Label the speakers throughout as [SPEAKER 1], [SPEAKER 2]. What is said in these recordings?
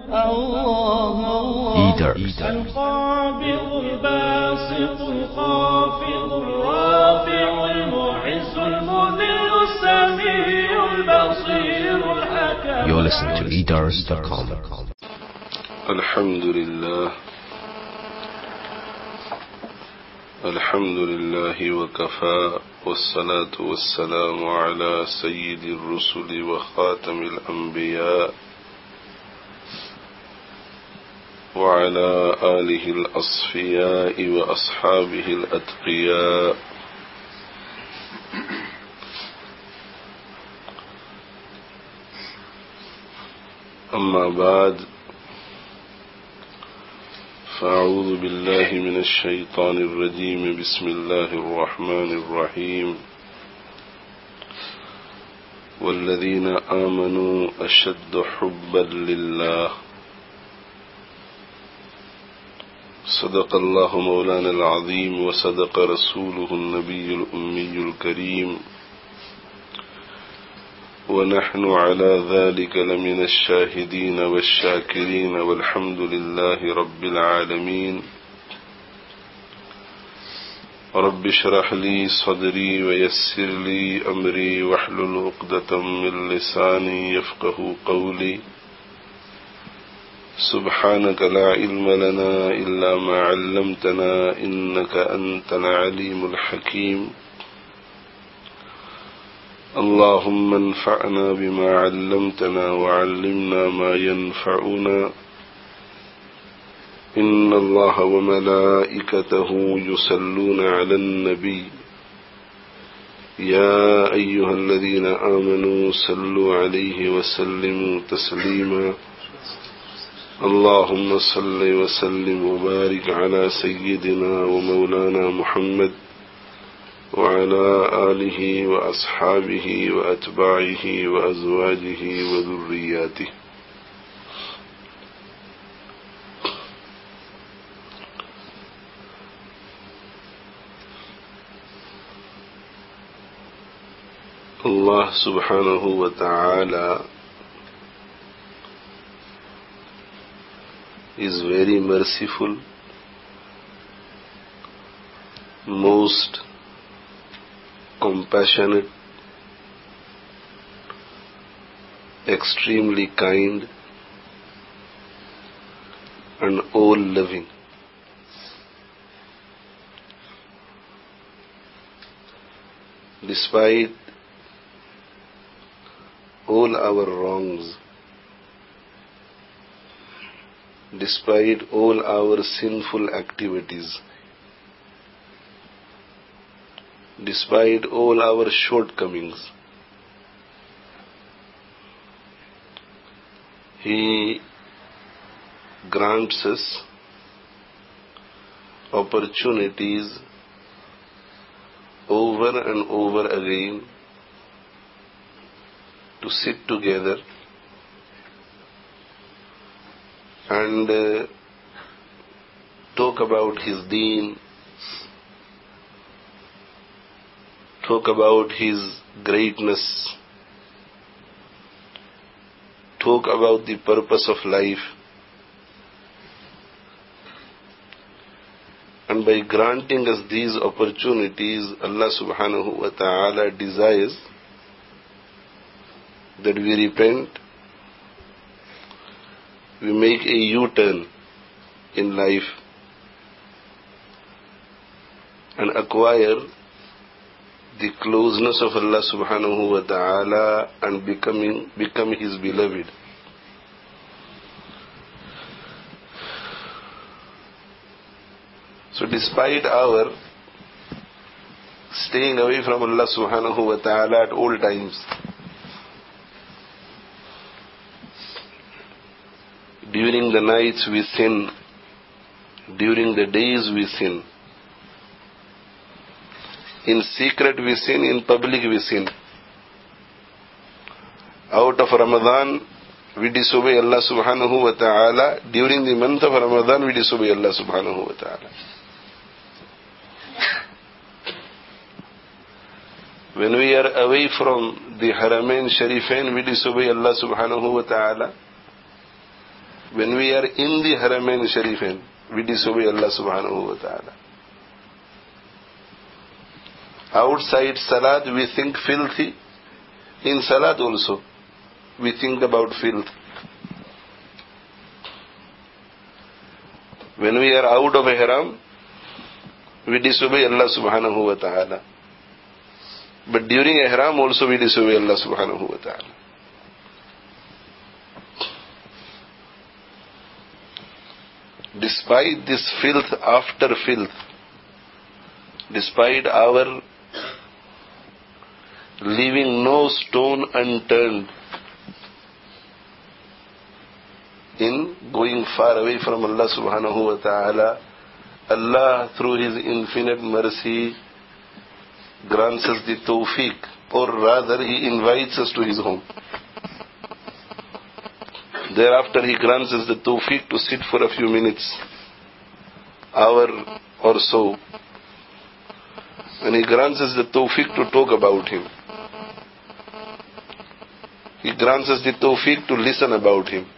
[SPEAKER 1] Eaters. القابض الباسط الخافض الرافع المعز المذل السميع البصير الحكم.
[SPEAKER 2] You're listening to eaters.com.
[SPEAKER 3] الحمد لله وكفى والصلاة والسلام على سيد الرسل وخاتم الأنبياء وعلى آله الأصفياء وأصحابه الأتقياء. أما بعد، فأعوذ بالله من الشيطان الرجيم. بسم الله الرحمن الرحيم. والذين آمنوا أشد حبا لله. صدق الله مولانا العظيم وصدق رسوله النبي الأمي الكريم، ونحن على ذلك لمن الشاهدين والشاكرين، والحمد لله رب العالمين. رب اشرح لي صدري ويسر لي أمري واحلل عقدة من لساني يفقه قولي. سبحانك لا علم لنا إلا ما علمتنا إنك أنت العليم الحكيم. اللهم انفعنا بما علمتنا وعلمنا ما ينفعنا. إن الله وملائكته يصلون على النبي يا أيها الذين آمنوا صلوا عليه وسلموا تسليما. اللهم صل وسلم وبارك على سيدنا ومولانا محمد وعلى آله وأصحابه وأتباعه وأزواجه وذرياته. Allah subhanahu wa ta'ala is very merciful, most compassionate, extremely kind, and all-loving. Despite all our wrongs, despite all our sinful activities, despite all our shortcomings, He grants us opportunities over and over again to sit together and talk about His deen, talk about His greatness, talk about the purpose of life. And by granting us these opportunities, Allah subhanahu wa ta'ala desires that we repent, we make a U-turn in life and acquire the closeness of Allah subhanahu wa ta'ala and become His beloved. So despite our staying away from Allah subhanahu wa ta'ala at all times, during the nights we sin, during the days we sin, in secret we sin, in public we sin. Out of Ramadan we disobey Allah subhanahu wa ta'ala. During the month of Ramadan we disobey Allah subhanahu wa ta'ala. When we are away from the Haramain Sharifain, we disobey Allah subhanahu wa ta'ala. When we are in the Haramain Sharifain, we disobey Allah subhanahu wa ta'ala. Outside Salat we think filthy. In Salat also we think about filth. When we are out of Ihram, we disobey Allah subhanahu wa ta'ala. But during Ihram also we disobey Allah subhanahu wa ta'ala. Despite this filth after filth, despite our leaving no stone unturned in going far away from Allah subhanahu wa ta'ala, Allah through His infinite mercy grants us the tawfiq, or rather He invites us to His home. Thereafter He grants us the tawfiq to sit for a few minutes, hour or so, and He grants us the tawfiq to talk about Him. He grants us the tawfiq to listen about Him.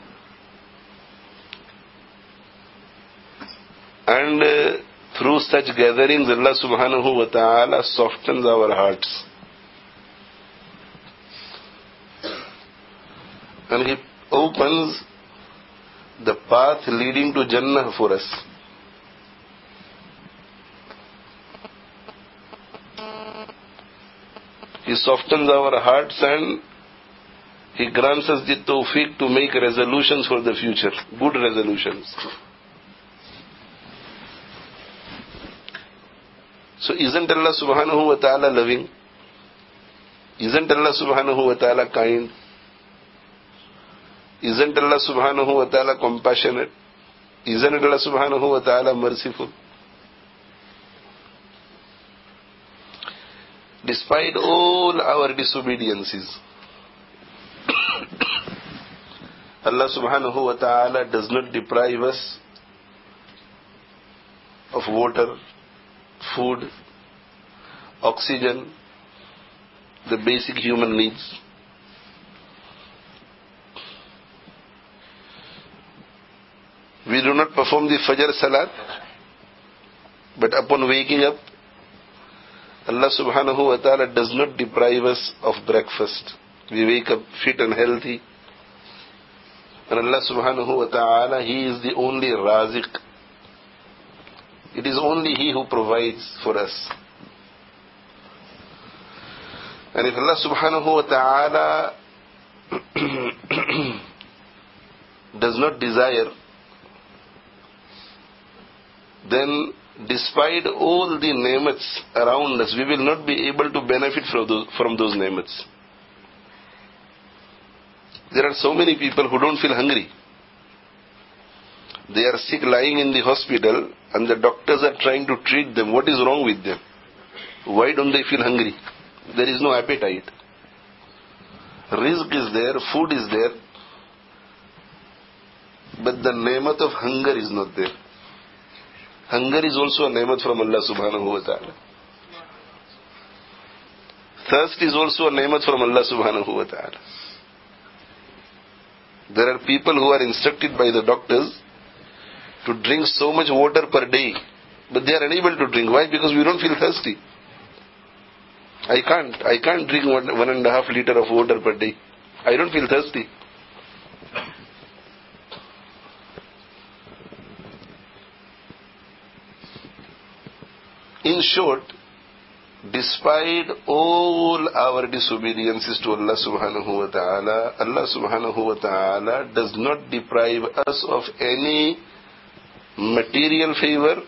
[SPEAKER 3] And through such gatherings, Allah subhanahu wa ta'ala softens our hearts. And He opens the path leading to Jannah for us. He softens our hearts and He grants us the tawfiq to make resolutions for the future, good resolutions. So isn't Allah subhanahu wa ta'ala loving? Isn't Allah subhanahu wa ta'ala kind? Isn't Allah subhanahu wa ta'ala compassionate? Isn't Allah subhanahu wa ta'ala merciful? Despite all our disobediences, Allah subhanahu wa ta'ala does not deprive us of water, food, oxygen, the basic human needs. We do not perform the Fajr Salat, but upon waking up, Allah subhanahu wa ta'ala does not deprive us of breakfast. We wake up fit and healthy. And Allah subhanahu wa ta'ala, He is the only Raziq. It is only He who provides for us. And if Allah subhanahu wa ta'ala does not desire, then despite all the ni'mats around us, we will not be able to benefit from those ni'mats. There are so many people who don't feel hungry. They are sick, lying in the hospital, and the doctors are trying to treat them. What is wrong with them? Why don't they feel hungry? There is no appetite. Rizq is there, food is there, but the ni'mat of hunger is not there. Hunger is also a ni'mat from Allah subhanahu wa ta'ala. Thirst is also a ni'mat from Allah subhanahu wa ta'ala. There are people who are instructed by the doctors to drink so much water per day, but they are unable to drink. Why? Because we don't feel thirsty. I can't drink 1.5 liter of water per day. I don't feel thirsty. In short, despite all our disobediences to Allah subhanahu wa ta'ala, Allah subhanahu wa ta'ala does not deprive us of any material favor,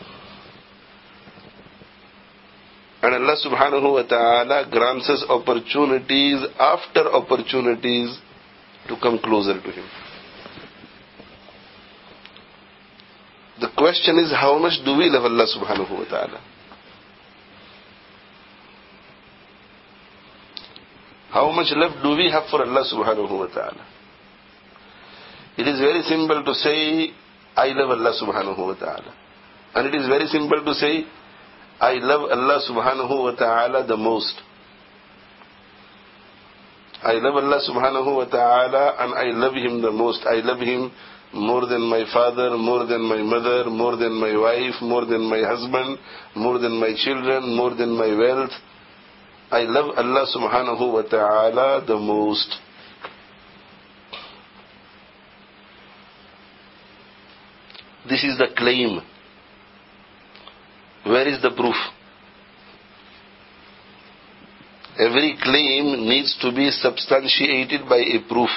[SPEAKER 3] and Allah subhanahu wa ta'ala grants us opportunities after opportunities to come closer to Him. The question is, how much do we love Allah subhanahu wa ta'ala? How much love do we have for Allah subhanahu wa ta'ala? It is very simple to say, I love Allah subhanahu wa ta'ala. And it is very simple to say, I love Allah subhanahu wa ta'ala the most. I love Allah subhanahu wa ta'ala and I love Him the most. I love Him more than my father, more than my mother, more than my wife, more than my husband, more than my children, more than my wealth. I love Allah subhanahu wa ta'ala the most. This is the claim. Where is the proof? Every claim needs to be substantiated by a proof.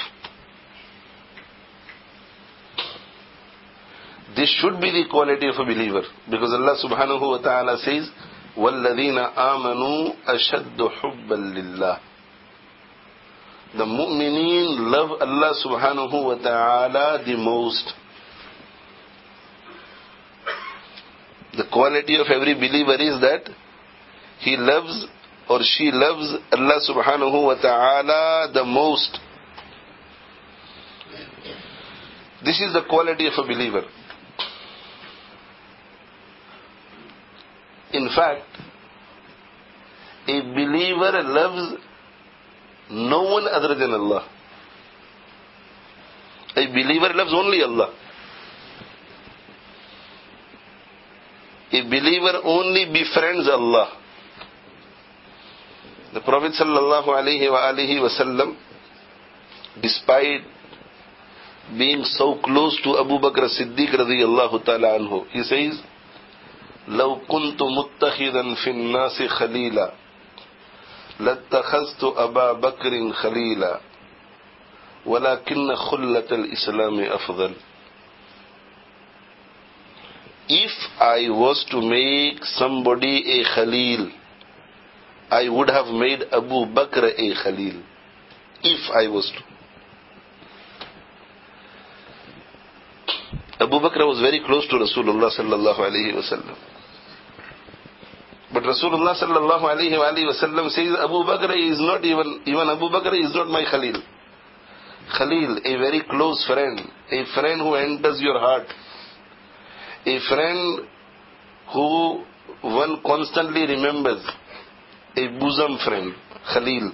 [SPEAKER 3] This should be the quality of a believer. Because Allah subhanahu wa ta'ala says, وَالَّذِينَ آمَنُوا أَشَدُّ حُبًّا لِلَّهِ. The mu'mineen love Allah subhanahu wa ta'ala the most. The quality of every believer is that he loves or she loves Allah subhanahu wa ta'ala the most. This is the quality of a believer. In fact, a believer loves no one other than Allah. A believer loves only Allah. A believer only befriends Allah. The Prophet sallallahu alaihi wasallam, despite being so close to Abu Bakr as-Siddiq radiyallahu ta'ala anhu, he says, لو كنت متخذا في الناس خليلا لاتخذت أبا بكر خليلا ولكن خلة الإسلام أفضل. If I was to make somebody a Khalil, I would have made Abu Bakr a Khalil. If I was to. Abu Bakr was very close to Rasulullah sallallahu alaihi wasallam. But Rasulullah sallallahu alaihi wasallam says Abu Bakr is not even Abu Bakr is not my Khalil. Khalil, a very close friend, a friend who enters your heart, a friend who one constantly remembers, a bosom friend, Khalil.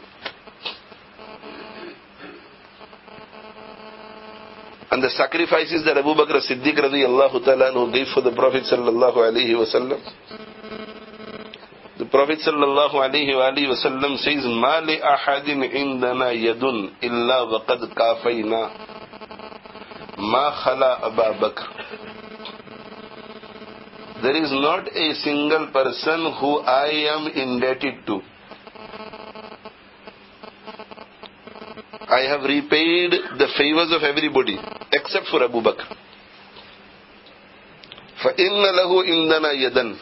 [SPEAKER 3] And the sacrifices that Abu Bakr as-Siddiq radiyallahu ta'ala anhu gave for the Prophet sallallahu alaihi wasallam. The Prophet sallallahu alaihi wasallam says, "Ma li ahadin indana yadun illa waqad kafayna ma khala Abu Bakr." There is not a single person who I am indebted to. I have repaid the favors of everybody except for Abu Bakr. فَإِنَّ لَهُ إِنَّنَا يَدًا.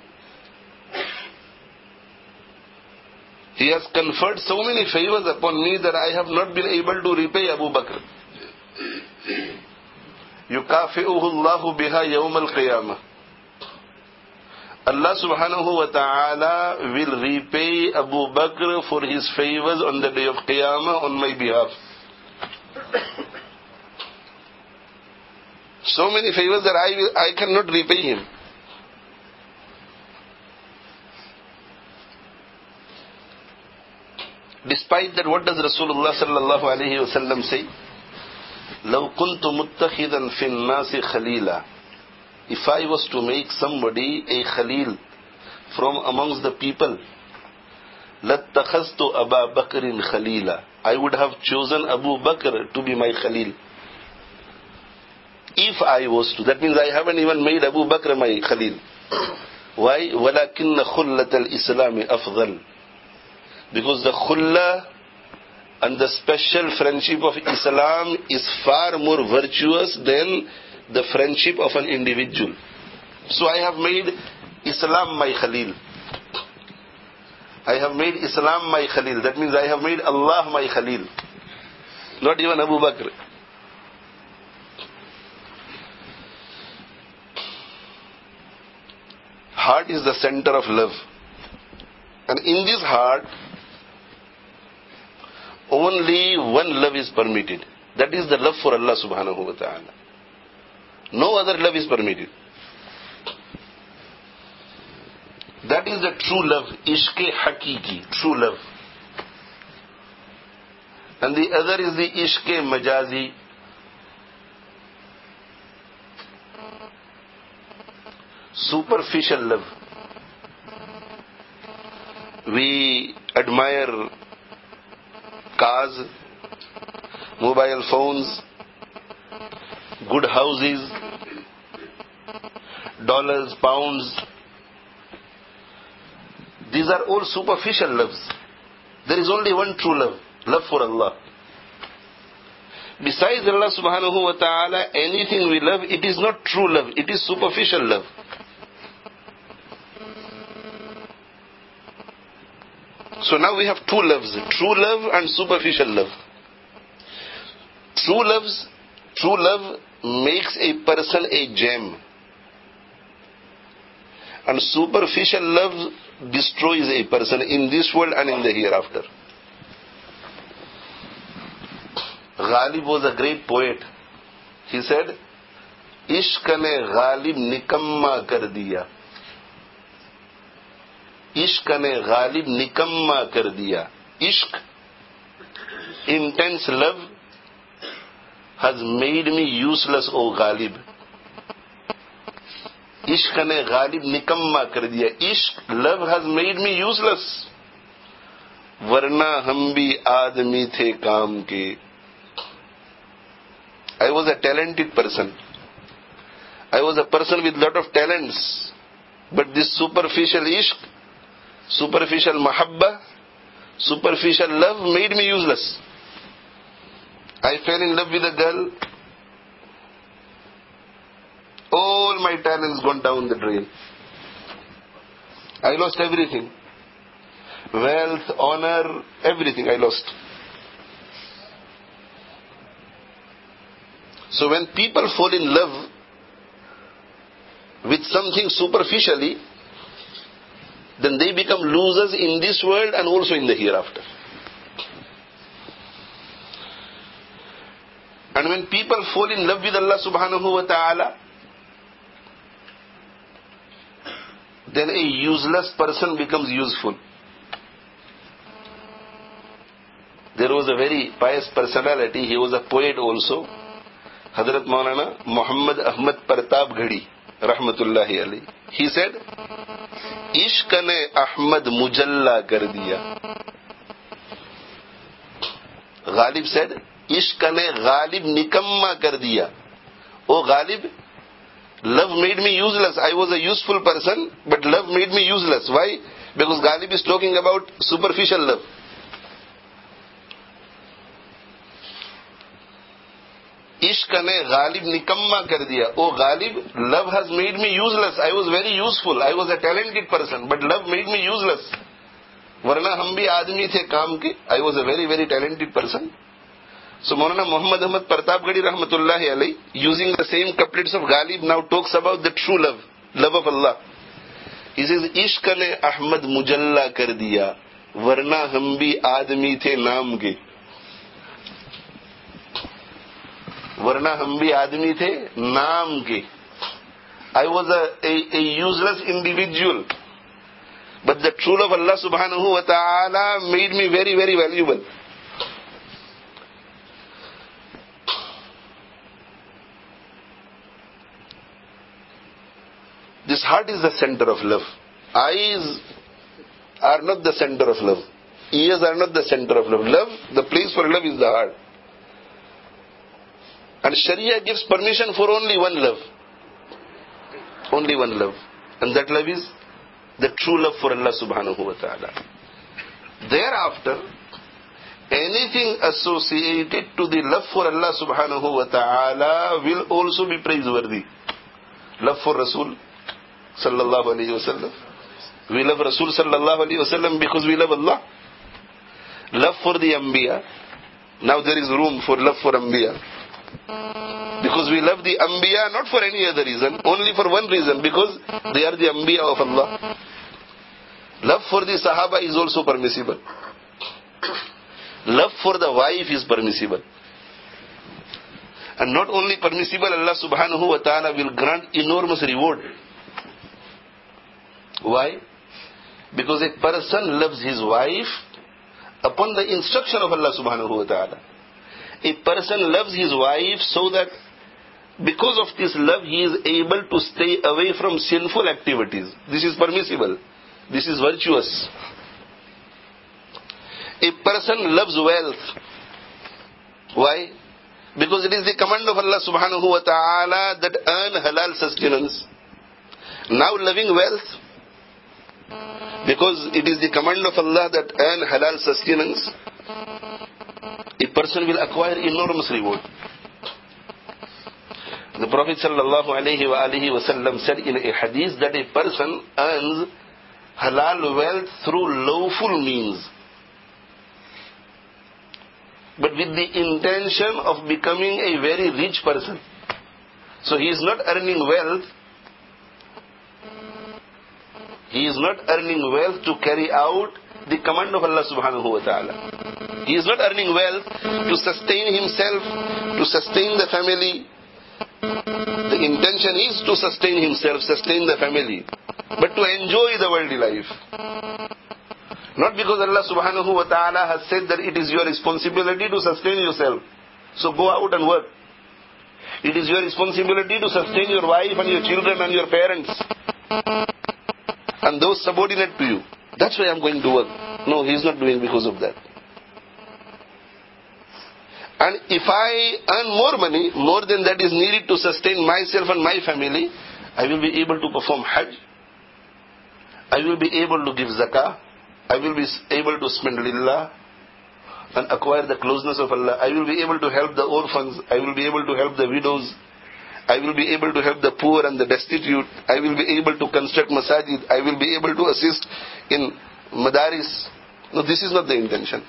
[SPEAKER 3] He has conferred so many favors upon me that I have not been able to repay Abu Bakr. يُكَافِئُهُ اللَّهُ بِهَا يَوْمَ الْقِيَامَةِ. Allah subhanahu wa ta'ala will repay Abu Bakr for his favors on the day of Qiyamah on my behalf. So many favors that I cannot repay him. Despite that, what does Rasulullah sallallahu alayhi wa sallam say? لَوْ كُنْتُ مُتَّخِذًا فِي النَّاسِ خَلِيلًا. If I was to make somebody a Khalil from amongst the people, لَاتَّخَذْتُ أَبَا بَكْرٍ خَلِيلًا. I would have chosen Abu Bakr to be my Khalil. If I was to. That means I haven't even made Abu Bakr my Khalil. Why? وَلَكِنَّ خُلَّةَ الْإِسْلَامِ أَفْضَلُ. Because the khulla and the special friendship of Islam is far more virtuous than the friendship of an individual. So I have made Islam my Khalil. I have made Islam my Khalil. That means I have made Allah my Khalil. Not even Abu Bakr. Heart is the center of love. And in this heart, only one love is permitted. That is the love for Allah subhanahu wa ta'ala. No other love is permitted. That is the true love. Ishq-e hakiki, true love. And the other is the ishq majazi. Superficial love. We admire cars, mobile phones, good houses, dollars, pounds. These are all superficial loves. There is only one true love, love for Allah. Besides Allah subhanahu wa ta'ala, anything we love, it is not true love, it is superficial love. So now we have two loves, true love and superficial love. True love makes a person a gem. And superficial love destroys a person in this world and in the hereafter. Ghalib was a great poet. He said, Ishq ne Ghalib nikamma kar diya. Ishq ne Ghalib nikamma kar diya. Ishq, intense love, has made me useless, O Ghalib. Ishq ne Ghalib nikamma kar diya. Ishq, love has made me useless. Varna hum bhi aadmi the kaam ke. I was a talented person. I was a person with lot of talents. But this superficial ishq, superficial mahabba, superficial love made me useless. I fell in love with a girl. All my talents gone down the drain. I lost everything. Wealth, honor, everything I lost. So when people fall in love with something superficially, then they become losers in this world and also in the hereafter. And when people fall in love with Allah subhanahu wa ta'ala, then a useless person becomes useful. There was a very pious personality, he was a poet also, Hazrat Maulana Muhammad Ahmad Pratap Ghadi, rahmatullahi alayhi. He said, Ishq ne Ahmad mujalla kar diya. Ghalib said, Ishq ne Ghalib nikamma kar diya. Oh Ghalib, love made me useless. I was a useful person, but love made me useless. Why? Because Ghalib is talking about superficial love. Ishq ne Ghalib nikamma kar diya. Oh Ghalib, love has made me useless. I was very useful. I was a talented person, but love made me useless. Varna hum bhi aadmi the kaam ke. I was a very, very talented person. So Maulana Muhammad Ahmad Pratap Ghadi rahmatullahi alayhi, using the same couplets of Ghalib, now talks about the true love, love of Allah. He says, Ishq ne Ahmad mujalla kar diya. Varna hum bhi aadmi the naam ke. Varna hum bhi aadmi the naam ke. I was a useless individual. But the true love of Allah subhanahu wa ta'ala made me very, very valuable. This heart is the center of love. Eyes are not the center of love. Ears are not the center of love. Love, the place for love is the heart. And Sharia gives permission for only one love. Only one love. And that love is the true love for Allah subhanahu wa ta'ala. Thereafter, anything associated to the love for Allah subhanahu wa ta'ala will also be praiseworthy. Love for Rasul sallallahu alayhi wa sallam. We love Rasul sallallahu alayhi wa sallam because we love Allah. Love for the Anbiya. Now there is room for love for Anbiya. Because we love the Anbiya not for any other reason, only for one reason, because they are the Anbiya of Allah. Love for the Sahaba is also permissible. Love for the wife is permissible. And not only permissible, Allah subhanahu wa ta'ala will grant enormous reward. Why? Because a person loves his wife upon the instruction of Allah subhanahu wa ta'ala. A person loves his wife so that because of this love he is able to stay away from sinful activities. This is permissible. This is virtuous. A person loves wealth. Why? Because it is the command of Allah subhanahu wa ta'ala that earn halal sustenance. Now loving wealth, because it is the command of Allah that earn halal sustenance, a person will acquire enormous reward. The Prophet sallallahu alayhi wa alihi wa sallam said in a hadith that a person earns halal wealth through lawful means, but with the intention of becoming a very rich person. So he is not earning wealth. He is not earning wealth to carry out the command of Allah subhanahu wa ta'ala. He is not earning wealth to sustain himself, to sustain the family. The intention is to sustain himself, sustain the family, but to enjoy the worldly life. Not because Allah subhanahu wa ta'ala has said that it is your responsibility to sustain yourself, so go out and work. It is your responsibility to sustain your wife and your children and your parents and those subordinate to you. That's why I'm going to work. No, he is not doing because of that. And if I earn more money, more than that is needed to sustain myself and my family, I will be able to perform Hajj. I will be able to give zakah. I will be able to spend lillah and acquire the closeness of Allah. I will be able to help the orphans. I will be able to help the widows. I will be able to help the poor and the destitute. I will be able to construct masajid. I will be able to assist in madaris. No, this is not the intention.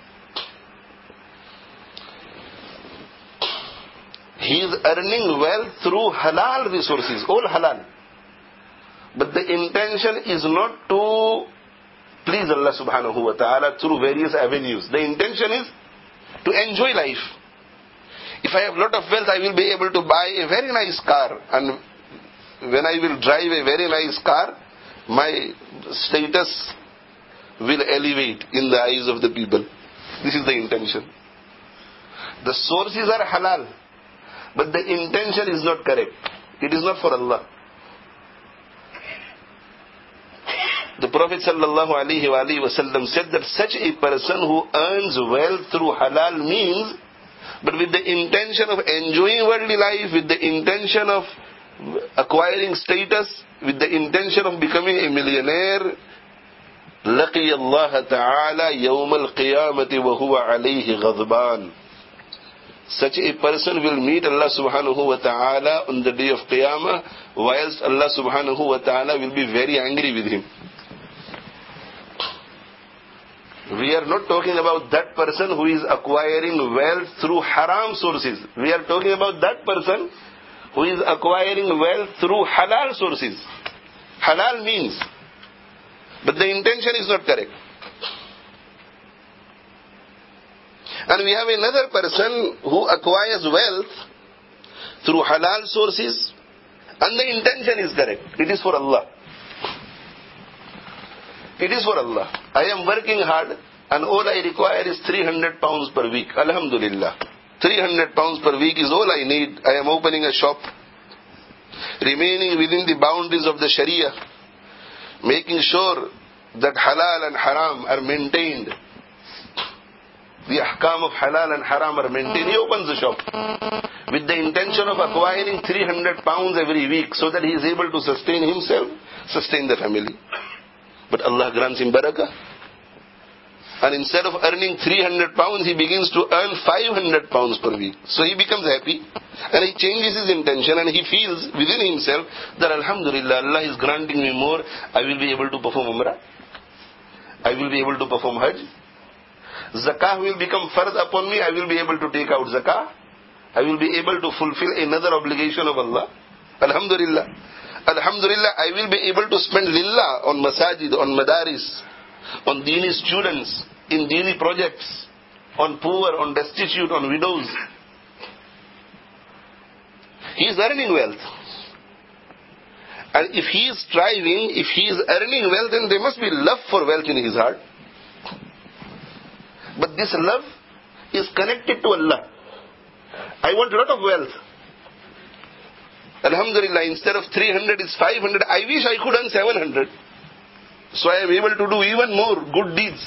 [SPEAKER 3] He is earning wealth through halal resources, all halal. But the intention is not to please Allah subhanahu wa ta'ala through various avenues. The intention is to enjoy life. If I have a lot of wealth, I will be able to buy a very nice car. And when I will drive a very nice car, my status will elevate in the eyes of the people. This is the intention. The sources are halal, but the intention is not correct. It is not for Allah. The Prophet sallallahu alaihi wasallam said that such a person who earns wealth through halal means, but with the intention of enjoying worldly life, with the intention of acquiring status, with the intention of becoming a millionaire, لَقِيَ اللَّهَ تَعَالَى يَوْمَ الْقِيَامَةِ وَهُوَ عَلَيْهِ غَضْبَانٌ. Such a person will meet Allah subhanahu wa ta'ala on the day of Qiyamah, whilst Allah subhanahu wa ta'ala will be very angry with him. We are not talking about that person who is acquiring wealth through haram sources. We are talking about that person who is acquiring wealth through halal sources. Halal means, but the intention is not correct. And we have another person who acquires wealth through halal sources and the intention is correct. It is for Allah. It is for Allah. I am working hard and all I require is 300 pounds per week. Alhamdulillah. 300 pounds per week is all I need. I am opening a shop, remaining within the boundaries of the Sharia, making sure that halal and haram are maintained. The ahkam of halal and haram are maintained. He opens the shop with the intention of acquiring 300 pounds every week so that he is able to sustain himself, sustain the family. But Allah grants him barakah. And instead of earning 300 pounds, he begins to earn 500 pounds per week. So he becomes happy and he changes his intention and he feels within himself that Alhamdulillah, Allah is granting me more. I will be able to perform Umrah. I will be able to perform Hajj. Zakah will become fard upon me. I will be able to take out zakah. I will be able to fulfill another obligation of Allah. Alhamdulillah. Alhamdulillah, I will be able to spend lillah on masajid, on madaris, on dini students, in dini projects, on poor, on destitute, on widows. He is earning wealth. And if he is striving, if he is earning wealth, then there must be love for wealth in his heart. But this love is connected to Allah. I want a lot of wealth. Alhamdulillah, instead of 300 is 500. I wish I could earn 700. So I am able to do even more good deeds.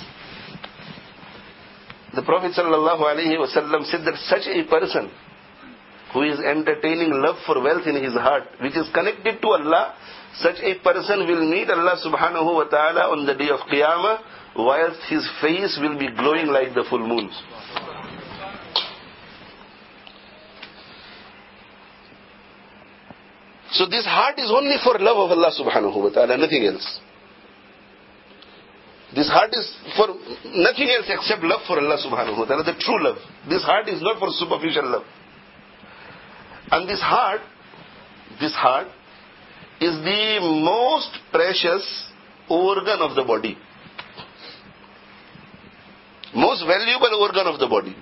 [SPEAKER 3] The Prophet ﷺ said that such a person who is entertaining love for wealth in his heart, which is connected to Allah, such a person will meet Allah subhanahu wa ta'ala on the day of Qiyamah, whilst his face will be glowing like the full moon. So this heart is only for love of Allah subhanahu wa ta'ala, nothing else. This heart is for nothing else except love for Allah subhanahu wa ta'ala, the true love. This heart is not for superficial love. And this heart is the most precious organ of the body. Most valuable organ of the body.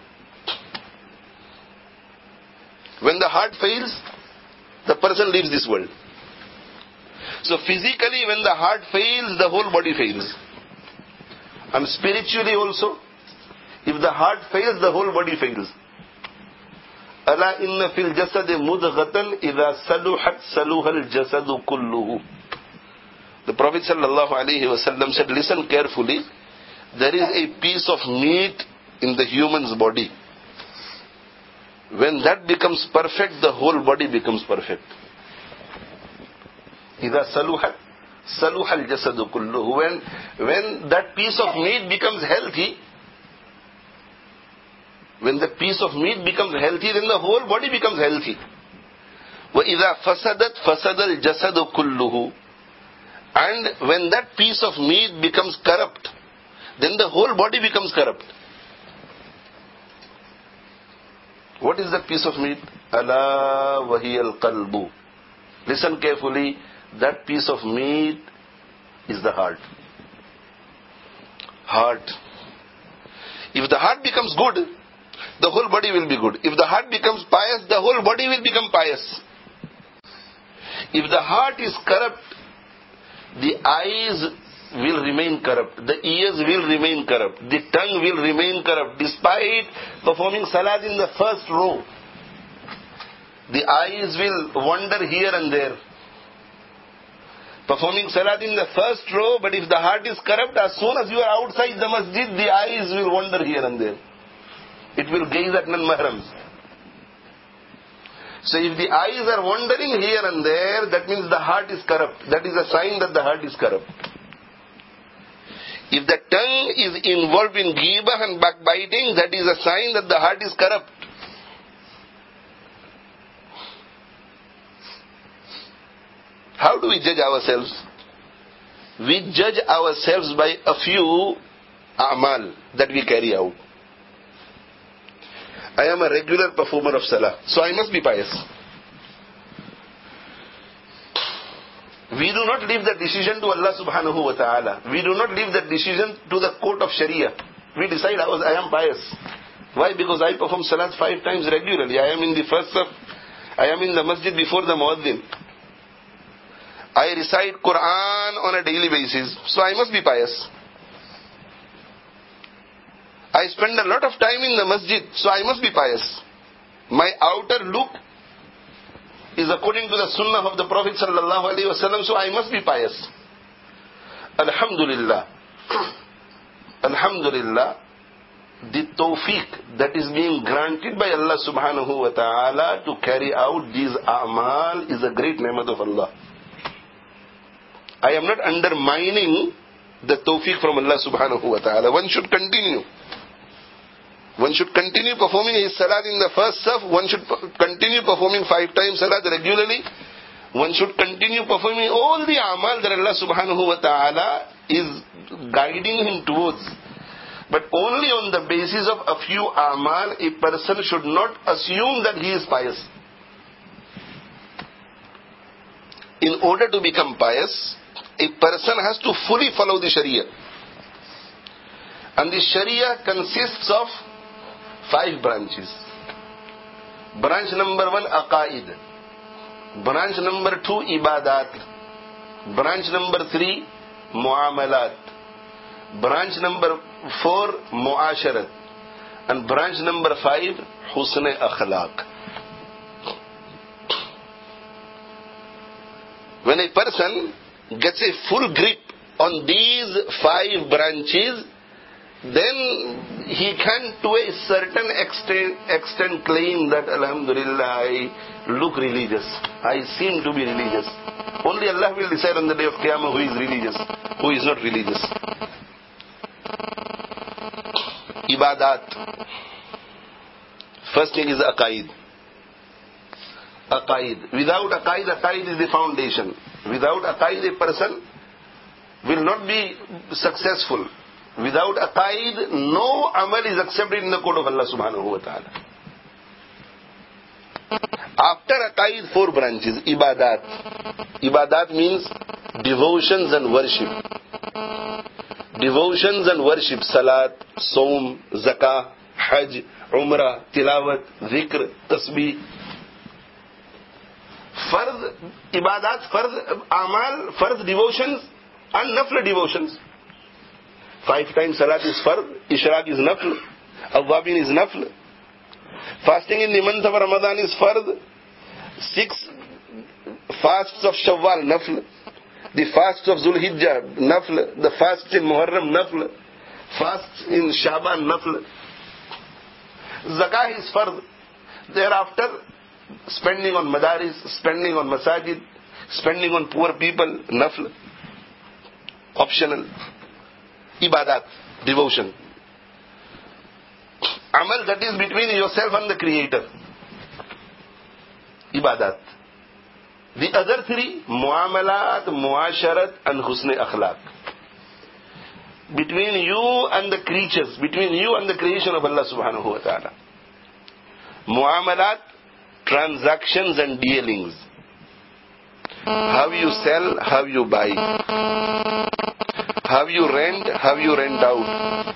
[SPEAKER 3] When the heart fails, the person leaves this world. So physically, when the heart fails, the whole body fails. And spiritually also, if the heart fails, the whole body fails. Ala inna fil jasadi mudghatan idha saluhat saluhal jasadu kulluhu. The Prophet ﷺ said, listen carefully, there is a piece of meat in the human's body. When that becomes perfect, the whole body becomes perfect. Idha saluhat saluhal jasadu kulluhu. When that piece of meat becomes healthy, then the whole body becomes healthy. وَإِذَا فَسَدَتْ فَسَدَ الْجَسَدُ كُلُّهُ. And when that piece of meat becomes corrupt, then the whole body becomes corrupt. What is that piece of meat? أَلَا وَهِيَ الْقَلْبُ. Listen carefully, that piece of meat is the heart. Heart. If the heart becomes good, the whole body will be good. If the heart becomes pious, the whole body will become pious. If the heart is corrupt, the eyes will remain corrupt, the ears will remain corrupt, the tongue will remain corrupt. Despite performing salat in the first row, the eyes will wander here and there. Performing salat in the first row, but if the heart is corrupt, as soon as you are outside the masjid, the eyes will wander here and there. It will gaze at non-mahrams. So if the eyes are wandering here and there, that means the heart is corrupt. That is a sign that the heart is corrupt. If the tongue is involved in ghibah and backbiting, that is a sign that the heart is corrupt. How do we judge ourselves? We judge ourselves by a few a'mal that we carry out. I am a regular performer of salah, so I must be pious. We do not leave the decision to Allah subhanahu wa ta'ala. We do not leave the decision to the court of Sharia. We decide I am pious. Why? Because I perform salat 5 times regularly. I am in the first saf. I am in the masjid before the muaddin. I recite Quran on a daily basis, so I must be pious. I spend a lot of time in the masjid, so I must be pious. My outer look is according to the sunnah of the Prophet sallallahu alaihi wasallam, so I must be pious. Alhamdulillah. Alhamdulillah. The tawfiq that is being granted by Allah subhanahu wa ta'ala to carry out these a'mal is a great ni'mat of Allah. I am not undermining the tawfiq from Allah subhanahu wa ta'ala. One should continue. One should continue performing his salat in the first saf. One should continue performing 5 times salat regularly. One should continue performing all the amal that Allah subhanahu wa ta'ala is guiding him towards. But only on the basis of a few amal, a person should not assume that he is pious. In order to become pious, a person has to fully follow the Sharia. And the Sharia consists of 5 branches. Branch number 1, aqaid. Branch number 2, ibadat. Branch number 3, muamalat. Branch number 4, muasharat. And branch number 5, husn akhlaq. When a person gets a full grip on these 5 branches, then he can to a certain extent claim that Alhamdulillah, I look religious, I seem to be religious. Only Allah will decide on the day of Qiyamah who is religious, who is not religious. Ibadat. First thing is aqaid. Aqaid. Without aqaid is the foundation. Without aqaid, a person will not be successful. Without aqaid, no amal is accepted in the court of Allah subhanahu wa ta'ala. After aqaid, 4 branches. Ibadat. Ibadat means devotions and worship. Devotions and worship. Salat, Saum, Zakah, Hajj, Umrah, Tilawat, Dhikr, Tasbih. Farz, ibadat, farz, amal, farz devotions and nafl devotions. 5 times salat is farz, ishraq is nafl, awwabin is nafl. Fasting in the month of Ramadan is farz. 6 fasts of Shawwal, nafl. The fasts of Zulhijjah, nafl. The fasts in Muharram, nafl. Fasts in Shaban, nafl. Zakah is farz. Thereafter, spending on madaris, spending on masajid, spending on poor people, nafl. Optional. Ibadat, devotion. Amal, that is between yourself and the Creator. Ibadat. The other 3, muamalat, muasharat and husn akhlaq. Between you and the creatures, between you and the creation of Allah subhanahu wa ta'ala. Muamalat, transactions and dealings. How you sell, how you buy. How you rent, how you rent out.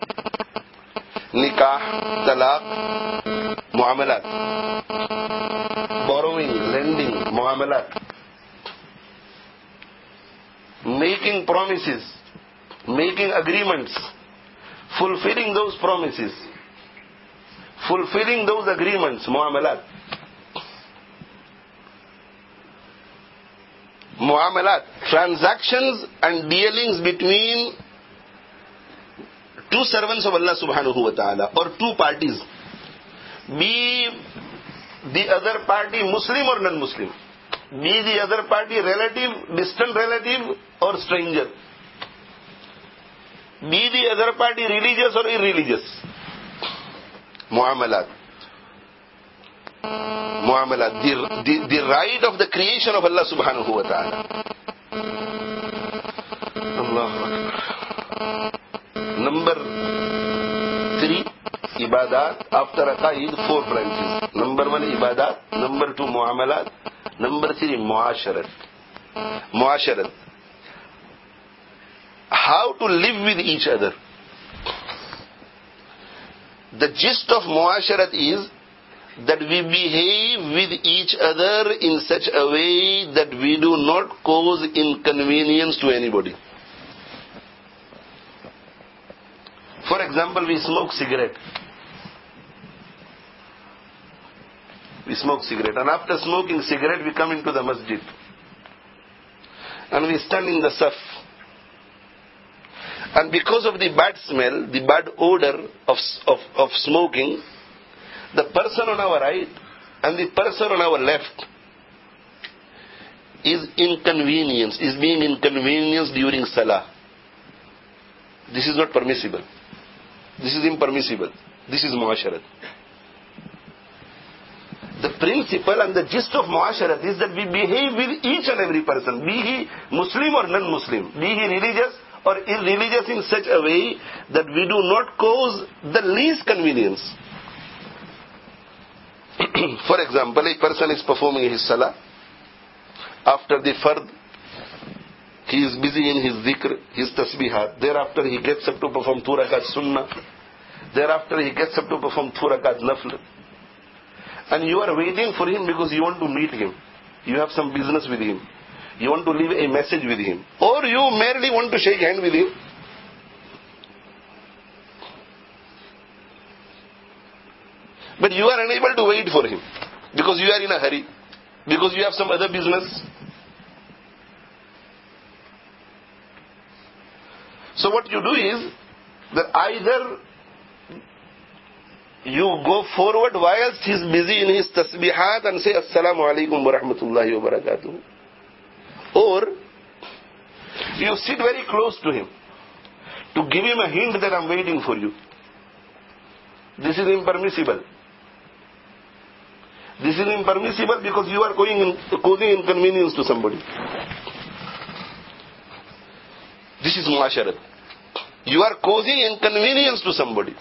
[SPEAKER 3] Nikah, talaq, muamalat. Borrowing, lending, muamalat. Making promises, making agreements, fulfilling those promises, fulfilling those agreements, muamalat. Muamalat, transactions and dealings between 2 servants of Allah subhanahu wa ta'ala, or 2 parties. Be the other party Muslim or non-Muslim. Be the other party relative, distant relative or stranger. Be the other party religious or irreligious. Muamalat. Muamalat, the right of the creation of Allah subhanahu wa ta'ala. Allahu Akbar. Number 3, ibadat. After aqaid, 4 branches. Number 1, ibadat. Number 2, muamalat. Number 3, muasharat. Muasharat. How to live with each other. The gist of muasharat is that we behave with each other in such a way that we do not cause inconvenience to anybody. For example, we smoke cigarette. We smoke cigarette, and after smoking cigarette we come into the masjid and we stand in the saf. And because of the bad smell, the bad odor of smoking, the person on our right and the person on our left is being inconvenienced during salah. This is not permissible. This is impermissible. This is muasharat. The principle and the gist of muasharat is that we behave with each and every person, be he Muslim or non-Muslim, be he religious or irreligious, in such a way that we do not cause the least convenience. For example, a person is performing his salah. After the fard, he is busy in his dhikr, his tasbihat. Thereafter he gets up to perform 2 rakat sunnah. Thereafter he gets up to perform 2 rakat nafl. And you are waiting for him because you want to meet him. You have some business with him. You want to leave a message with him. Or you merely want to shake hand with him. but you are unable to wait for him because you are in a hurry, because you have some other business. So what you do is that either you go forward whilst he is busy in his tasbihat and say Assalamu alaikum wa rahmatullahi wa barakatuh, or you sit very close to him to give him a hint that I am waiting for you. This is impermissible. This is impermissible because you are causing inconvenience to somebody. This is muasharat. You are causing inconvenience to somebody.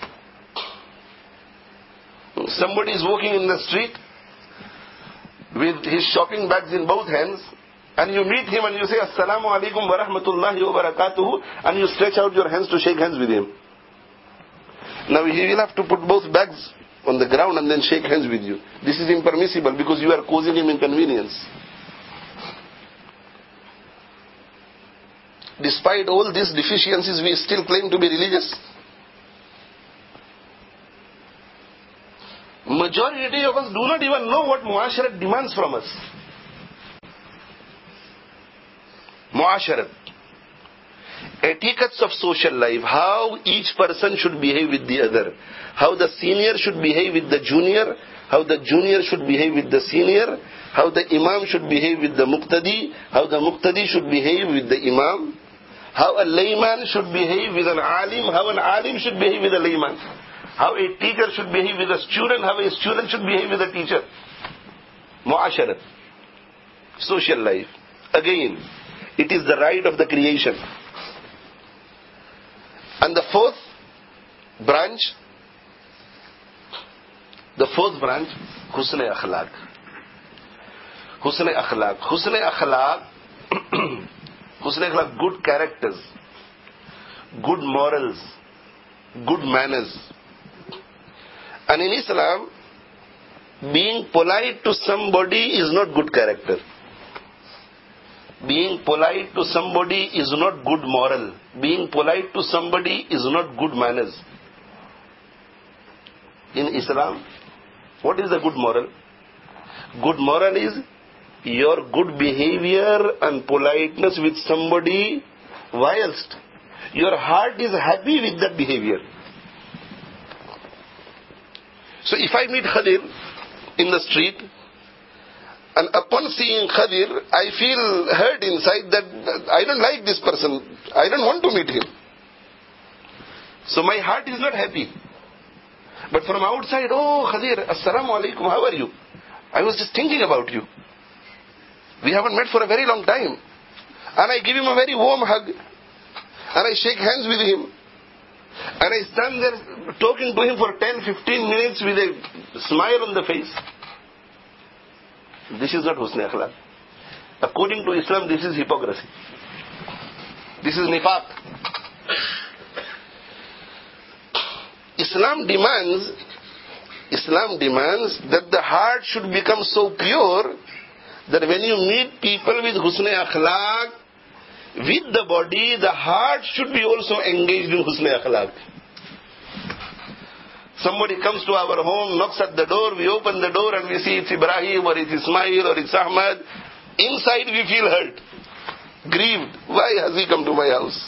[SPEAKER 3] Somebody is walking in the street with his shopping bags in both hands, and you meet him and you say Assalamu alaikum wa rahmatullahi wa barakatuhu, and you stretch out your hands to shake hands with him. Now he will have to put both bags on the ground and then shake hands with you. This is impermissible because you are causing him inconvenience. Despite all these deficiencies, we still claim to be religious. Majority of us do not even know what muasharat demands from us. Muasharat, etiquettes of social life, how each person should behave with the other, how the senior should behave with the junior, how the junior should behave with the senior, how the imam should behave with the muqtadi, how the muqtadi should behave with the imam, how a layman should behave with an alim, how an alim should behave with a layman, how a teacher should behave with a student, how a student should behave with a teacher. Muasharat, social life. Again, it is the right of the creation. And the fourth branch, husn akhlaq. Husn akhlaq. Husn akhlaq, good characters, good morals, good manners. And in Islam, being polite to somebody is not good character. Being polite to somebody is not good moral. Being polite to somebody is not good manners. In Islam, what is the good moral? Good moral is your good behavior and politeness with somebody whilst your heart is happy with that behavior. So if I meet Khadir in the street, and upon seeing Khadir, I feel hurt inside that I don't like this person. I don't want to meet him. So my heart is not happy. But from outside, oh Khadir, Assalamu alaikum, how are you? I was just thinking about you. We haven't met for a very long time. And I give him a very warm hug. And I shake hands with him. And I stand there talking to him for 10-15 minutes with a smile on the face. This is not husn akhlaq. According to Islam, this is hypocrisy. This is nifaq. Islam demands that the heart should become so pure that when you meet people with husn akhlaq, with the body, the heart should be also engaged in husn akhlaq. Somebody comes to our home, knocks at the door, we open the door and we see it's Ibrahim or it's Ismail or it's Ahmad. Inside we feel hurt, grieved. Why has he come to my house?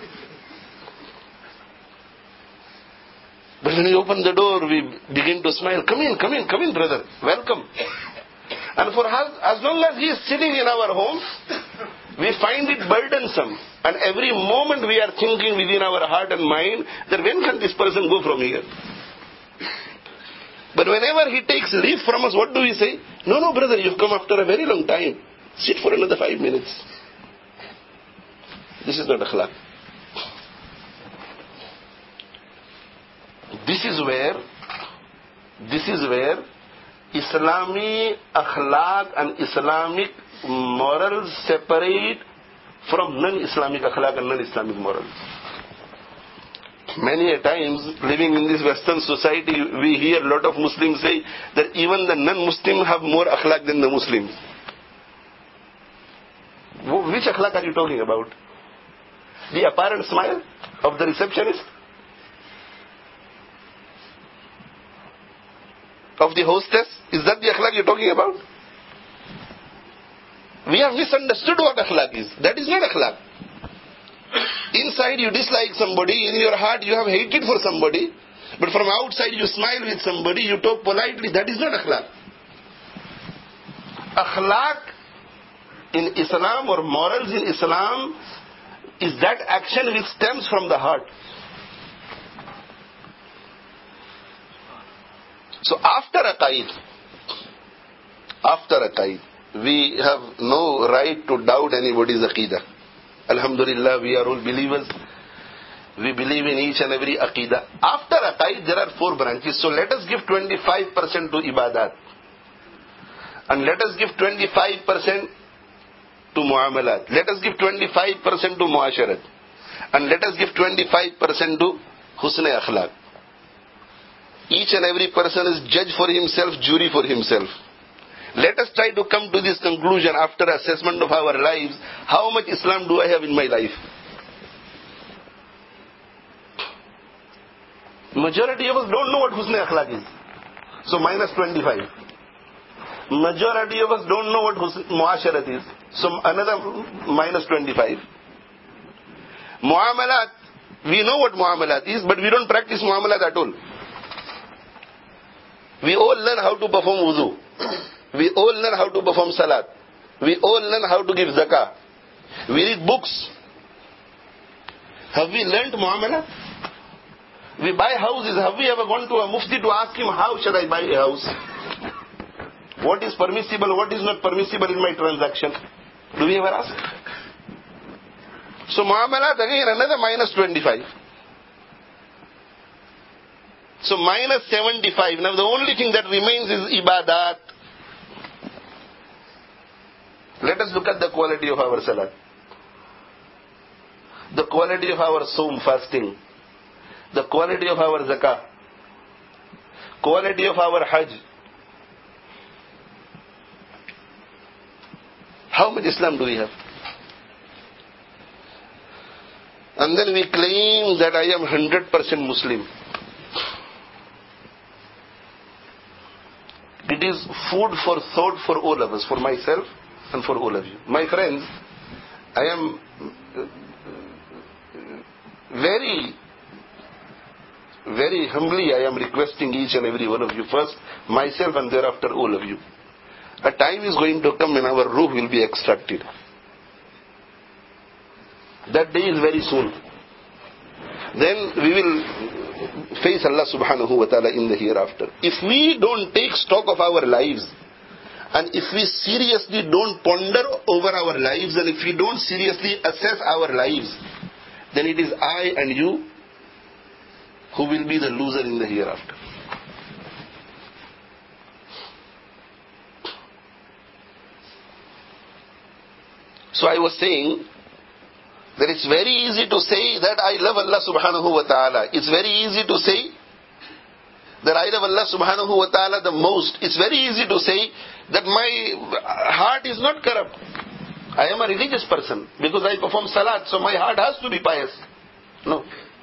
[SPEAKER 3] But when we open the door, we begin to smile. Come in, brother. Welcome. And for as long as he is sitting in our home, we find it burdensome. And every moment we are thinking within our heart and mind that when can this person go from here? But whenever he takes leave from us, what do we say? No, brother, you've come after a very long time. Sit for another 5 minutes. This is not akhlaq. This is where Islami akhlaq and Islamic morals separate from non-Islamic akhlaq and non-Islamic morals. Many a times, living in this Western society, we hear a lot of Muslims say that even the non-Muslims have more akhlaq than the Muslims. Which akhlaq are you talking about? The apparent smile of the receptionist? of the hostess? Is that the akhlaq you're talking about? We have misunderstood what akhlaq is. That is not akhlaq. Inside you dislike somebody, in your heart you have hatred for somebody, but from outside you smile with somebody, you talk politely. That is not akhlaq. Akhlaq in Islam or morals in Islam is that action which stems from the heart. So after aqaid, we have no right to doubt anybody's aqidah. Alhamdulillah, we are all believers. We believe in each and every aqidah. After aqaid, there are 4 branches. So let us give 25% to ibadat. And let us give 25% to muamalat. Let us give 25% to muasharat. And let us give 25% to husn akhlaq. Each and every person is judge for himself, jury for himself. Let us try to come to this conclusion after assessment of our lives. How much Islam do I have in my life? Majority of us don't know what husn akhlaq is. So minus 25. Majority of us don't know what muasharat is. So another minus 25. Muamalat. We know what muamalat is, but we don't practice muamalat at all. We all learn how to perform wudu. We all learn how to perform salat. We all learn how to give zakah. We read books. Have we learnt muamala? We buy houses. Have we ever gone to a mufti to ask him, how should I buy a house? What is permissible, what is not permissible in my transaction? Do we ever ask? So muamalat again another minus 25. So minus 75. Now the only thing that remains is ibadat. Let us look at the quality of our salat. The quality of our sawm, fasting. The quality of our zakah. Quality of our hajj. How much Islam do we have? And then we claim that I am 100% Muslim. It is food for thought for all of us, for myself and for all of you. My friends, I am very humbly I am requesting each and every one of you, first myself and thereafter all of you. A time is going to come when our ruh will be extracted. That day is very soon. Then we will face Allah subhanahu wa ta'ala in the hereafter. If we don't take stock of our lives, and if we seriously don't ponder over our lives, and if we don't seriously assess our lives, then it is I and you who will be the loser in the hereafter. So I was saying that it's very easy to say that I love Allah subhanahu wa ta'ala. It's very easy to say that I love Allah subhanahu wa ta'ala the most. It's very easy to say that my heart is not corrupt. I am a religious person because I perform salat, so my heart has to be pious. No.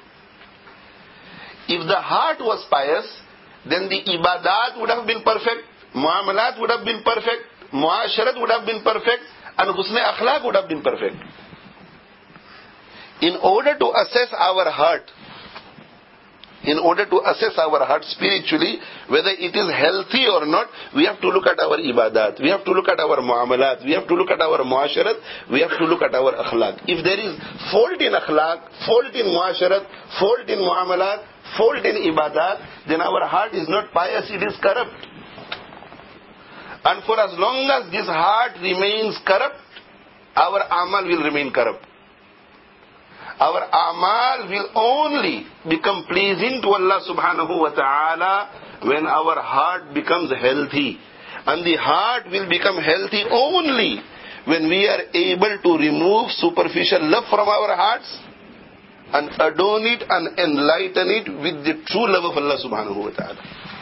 [SPEAKER 3] If the heart was pious, then the ibadat would have been perfect, muamalat would have been perfect, muasharat would have been perfect, and husn akhlaq would have been perfect. In order to assess our heart spiritually, whether it is healthy or not, we have to look at our ibadat, we have to look at our muamalat, we have to look at our muasharat, we have to look at our akhlaq. If there is fault in akhlaq, fault in muasharat, fault in muamalat, fault in ibadat, then our heart is not pious, it is corrupt. And for as long as this heart remains corrupt, our amal will remain corrupt. Our amal will only become pleasing to Allah subhanahu wa ta'ala when our heart becomes healthy. And the heart will become healthy only when we are able to remove superficial love from our hearts and adorn it and enlighten it with the true love of Allah subhanahu wa ta'ala.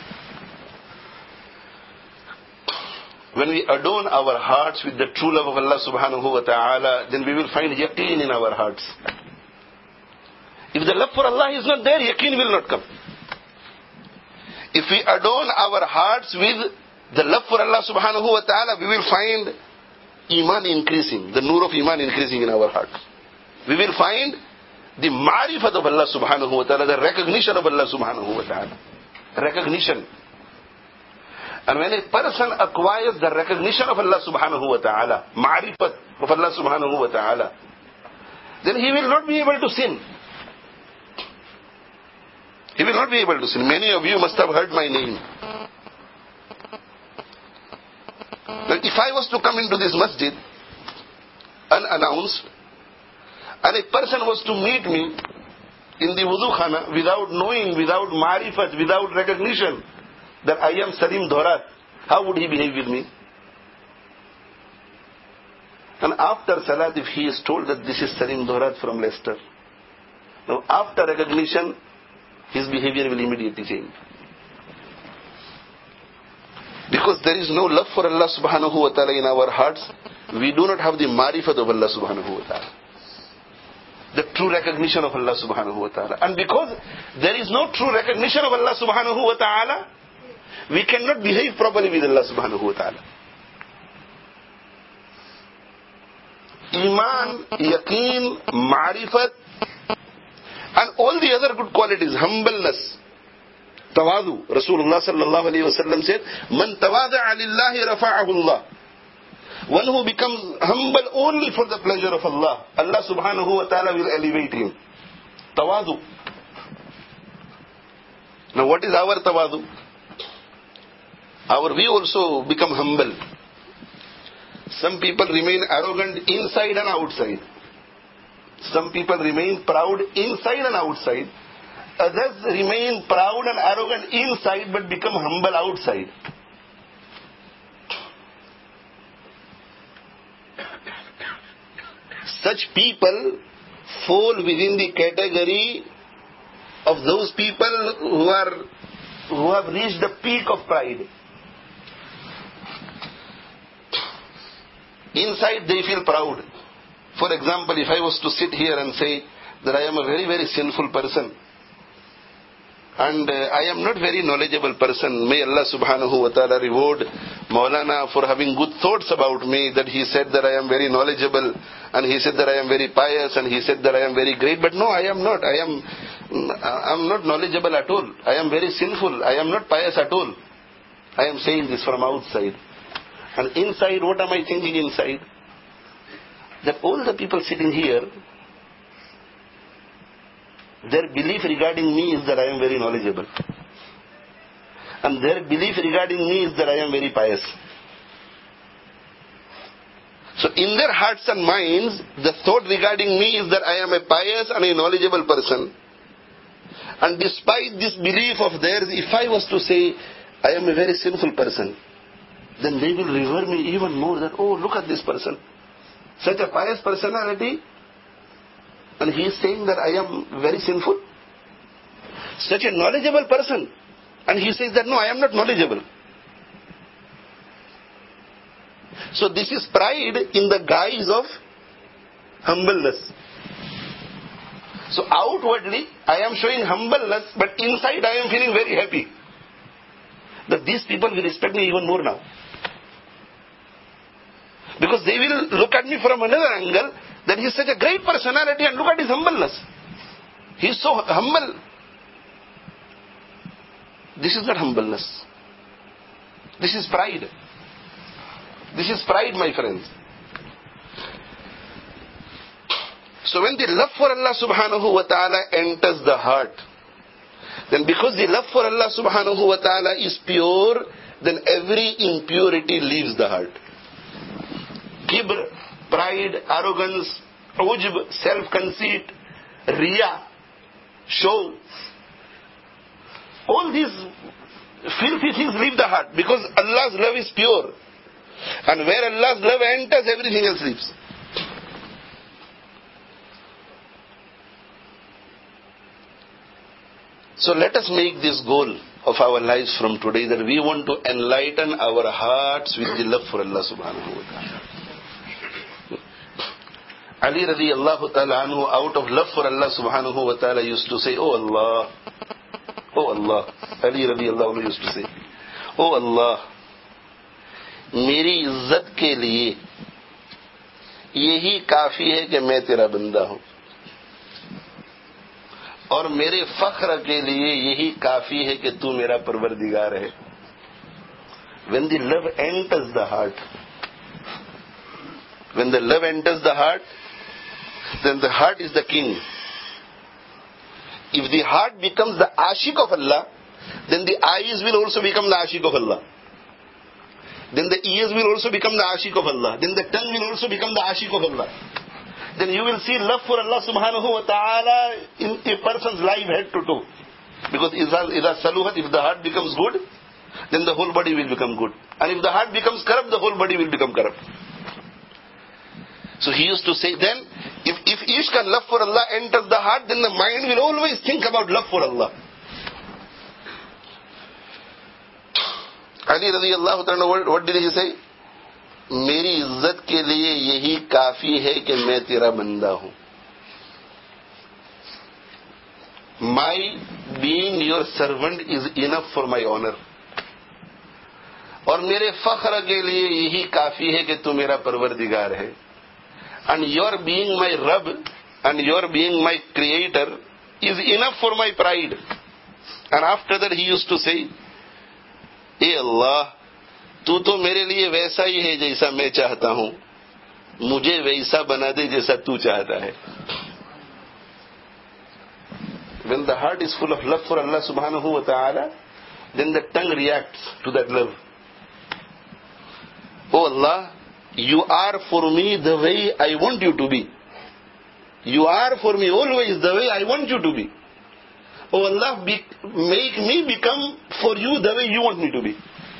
[SPEAKER 3] When we adorn our hearts with the true love of Allah subhanahu wa ta'ala, then we will find yaqeen in our hearts. If the love for Allah is not there, yaqeen will not come. if we adorn our hearts with the love for Allah subhanahu wa ta'ala, we will find Iman increasing, the nur of Iman increasing in our heart. We will find the ma'rifat of Allah subhanahu wa ta'ala, the recognition of Allah subhanahu wa ta'ala. Recognition. And when a person acquires the recognition of Allah subhanahu wa ta'ala, ma'rifat of Allah subhanahu wa ta'ala, then he will not be able to sin. He will not be able to sin. Many of you must have heard my name. But if I was to come into this masjid unannounced, and a person was to meet me in the wudu khana without knowing, without ma'rifat, without recognition that I am Salim Dorat, how would he behave with me? And after Salat, if he is told that this is Salim Dorat from Leicester, now after recognition, his behavior will immediately change. Because there is no love for Allah subhanahu wa ta'ala in our hearts, we do not have the ma'rifat of Allah subhanahu wa ta'ala, the true recognition of Allah subhanahu wa ta'ala. And because there is no true recognition of Allah subhanahu wa ta'ala, we cannot behave properly with Allah subhanahu wa ta'ala. Iman, yaqeen, ma'rifat, and all the other good qualities, humbleness, tawadu. Rasulullah sallallahu alayhi wa sallam said, Man tawada'a lillahi rafa'ahu Allah. One who becomes humble only for the pleasure of Allah, Allah subhanahu wa ta'ala will elevate him. Tawadu. Now what is our tawadu? We also become humble. Some people remain arrogant inside and outside. Some people remain proud inside and outside. Others remain proud and arrogant inside but become humble outside. Such people fall within the category of those people who have reached the peak of pride. Inside they feel proud. For example, if I was to sit here and say that I am a very, very sinful person, and I am not very knowledgeable person, may Allah subhanahu wa ta'ala reward Maulana for having good thoughts about me, that he said that I am very knowledgeable, and he said that I am very pious, and he said that I am very great. But no, I am not. I am not knowledgeable at all. I am very sinful. I am not pious at all. I am saying this from outside. And inside, what am I thinking inside? That all the people sitting here, their belief regarding me is that I am very knowledgeable. And their belief regarding me is that I am very pious. So in their hearts and minds, the thought regarding me is that I am a pious and a knowledgeable person. And despite this belief of theirs, if I was to say I am a very sinful person, then they will revere me even more, that, oh, look at this person. Such a pious personality, and he is saying that I am very sinful. Such a knowledgeable person, and he says that no, I am not knowledgeable. So this is pride in the guise of humbleness. So outwardly, I am showing humbleness, but inside I am feeling very happy that these people will respect me even more now. Because they will look at me from another angle, that he is such a great personality, and look at his humbleness. He is so humble. This is not humbleness. This is pride. This is pride, my friends. So when the love for Allah subhanahu wa ta'ala enters the heart, then because the love for Allah subhanahu wa ta'ala is pure, then every impurity leaves the heart. Kibr, pride, arrogance, ujb, self-conceit, riya, show, all these filthy things leave the heart, because Allah's love is pure. And where Allah's love enters, everything else leaves. So let us make this goal of our lives from today, that we want to enlighten our hearts with the love for Allah subhanahu wa ta'ala. Ali radiyallahu ta'ala anhu, out of love for Allah subhanahu wa ta'ala, used to say, oh Allah, Oh Allah, Ali radiallahu anhu used to say, Oh Allah, मेरी इज्जत के लिए यही काफी है कि मैं तेरा बंदा हूं, और मेरे फख्र के लिए यही काफी है कि तू मेरा परवरदिगार है. When the love enters the heart, when the love enters the heart, then the heart is the king. If the heart becomes the ashik of Allah, then the eyes will also become the ashik of Allah. Then the ears will also become the ashik of Allah. Then the tongue will also become the ashik of Allah. Then you will see love for Allah subhanahu wa ta'ala in a person's life head to toe. Because إذا saluhat, if the heart becomes good, then the whole body will become good. And if the heart becomes corrupt, the whole body will become corrupt. So he used to say then, if ishq and love for Allah enters the heart, then the mind will always think about love for Allah. Ali radiallahu ta'ala, what did he say? मेरी इज्जत के लिए यही काफी है कि मैं तेरा बंदा हूं. My being your servant is enough for my honor. और मेरे फख्र के लिए यही काफी है कि तू मेरा परवरदिगार है. And your being my Rabb and your being my creator is enough for my pride. And after that he used to say, ए अल्लाह, तू तो मेरे लिए वैसा ही है जैसा मैं चाहता हूं, मुझे वैसा बना दे जैसा तू चाहता है. When the heart is full of love for Allah subhanahu wa ta'ala, then the tongue reacts to that love. Oh Allah, you are for me the way I want you to be. You are for me always the way I want you to be. Oh Allah, make me become for you the way you want me to be.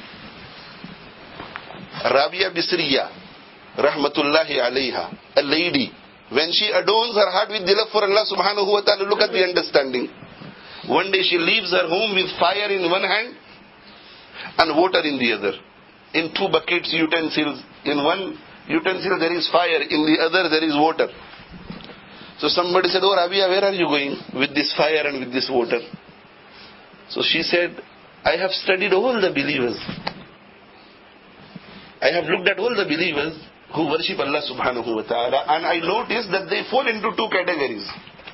[SPEAKER 3] Rabia Bisriya, rahmatullahi alayha, a lady, when she adorns her heart with the love for Allah subhanahu wa ta'ala, look at the understanding. One day she leaves her home with fire in one hand and water in the other. In two buckets, utensils. In one utensil there is fire, in the other there is water. So somebody said, oh Rabia, where are you going with this fire and with this water? So she said, I have studied all the believers. I have looked at all the believers who worship Allah subhanahu wa ta'ala, and I noticed that they fall into two categories.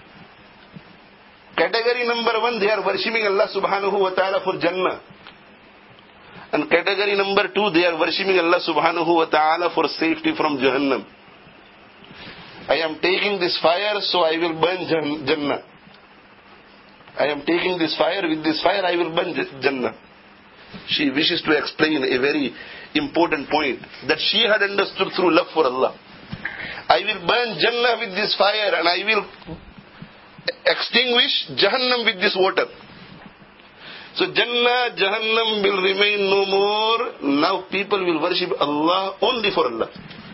[SPEAKER 3] Category number one, they are worshipping Allah subhanahu wa ta'ala for Jannah. And category number two, they are worshipping Allah subhanahu wa ta'ala for safety from Jahannam. I am taking this fire, so I will burn Jannah. I am taking this fire, with this fire I will burn Jannah. She wishes to explain a very important point that she had understood through love for Allah. I will burn Jannah with this fire and I will extinguish Jahannam with this water. So Jannah, Jahannam will remain no more. Now people will worship Allah only for Allah.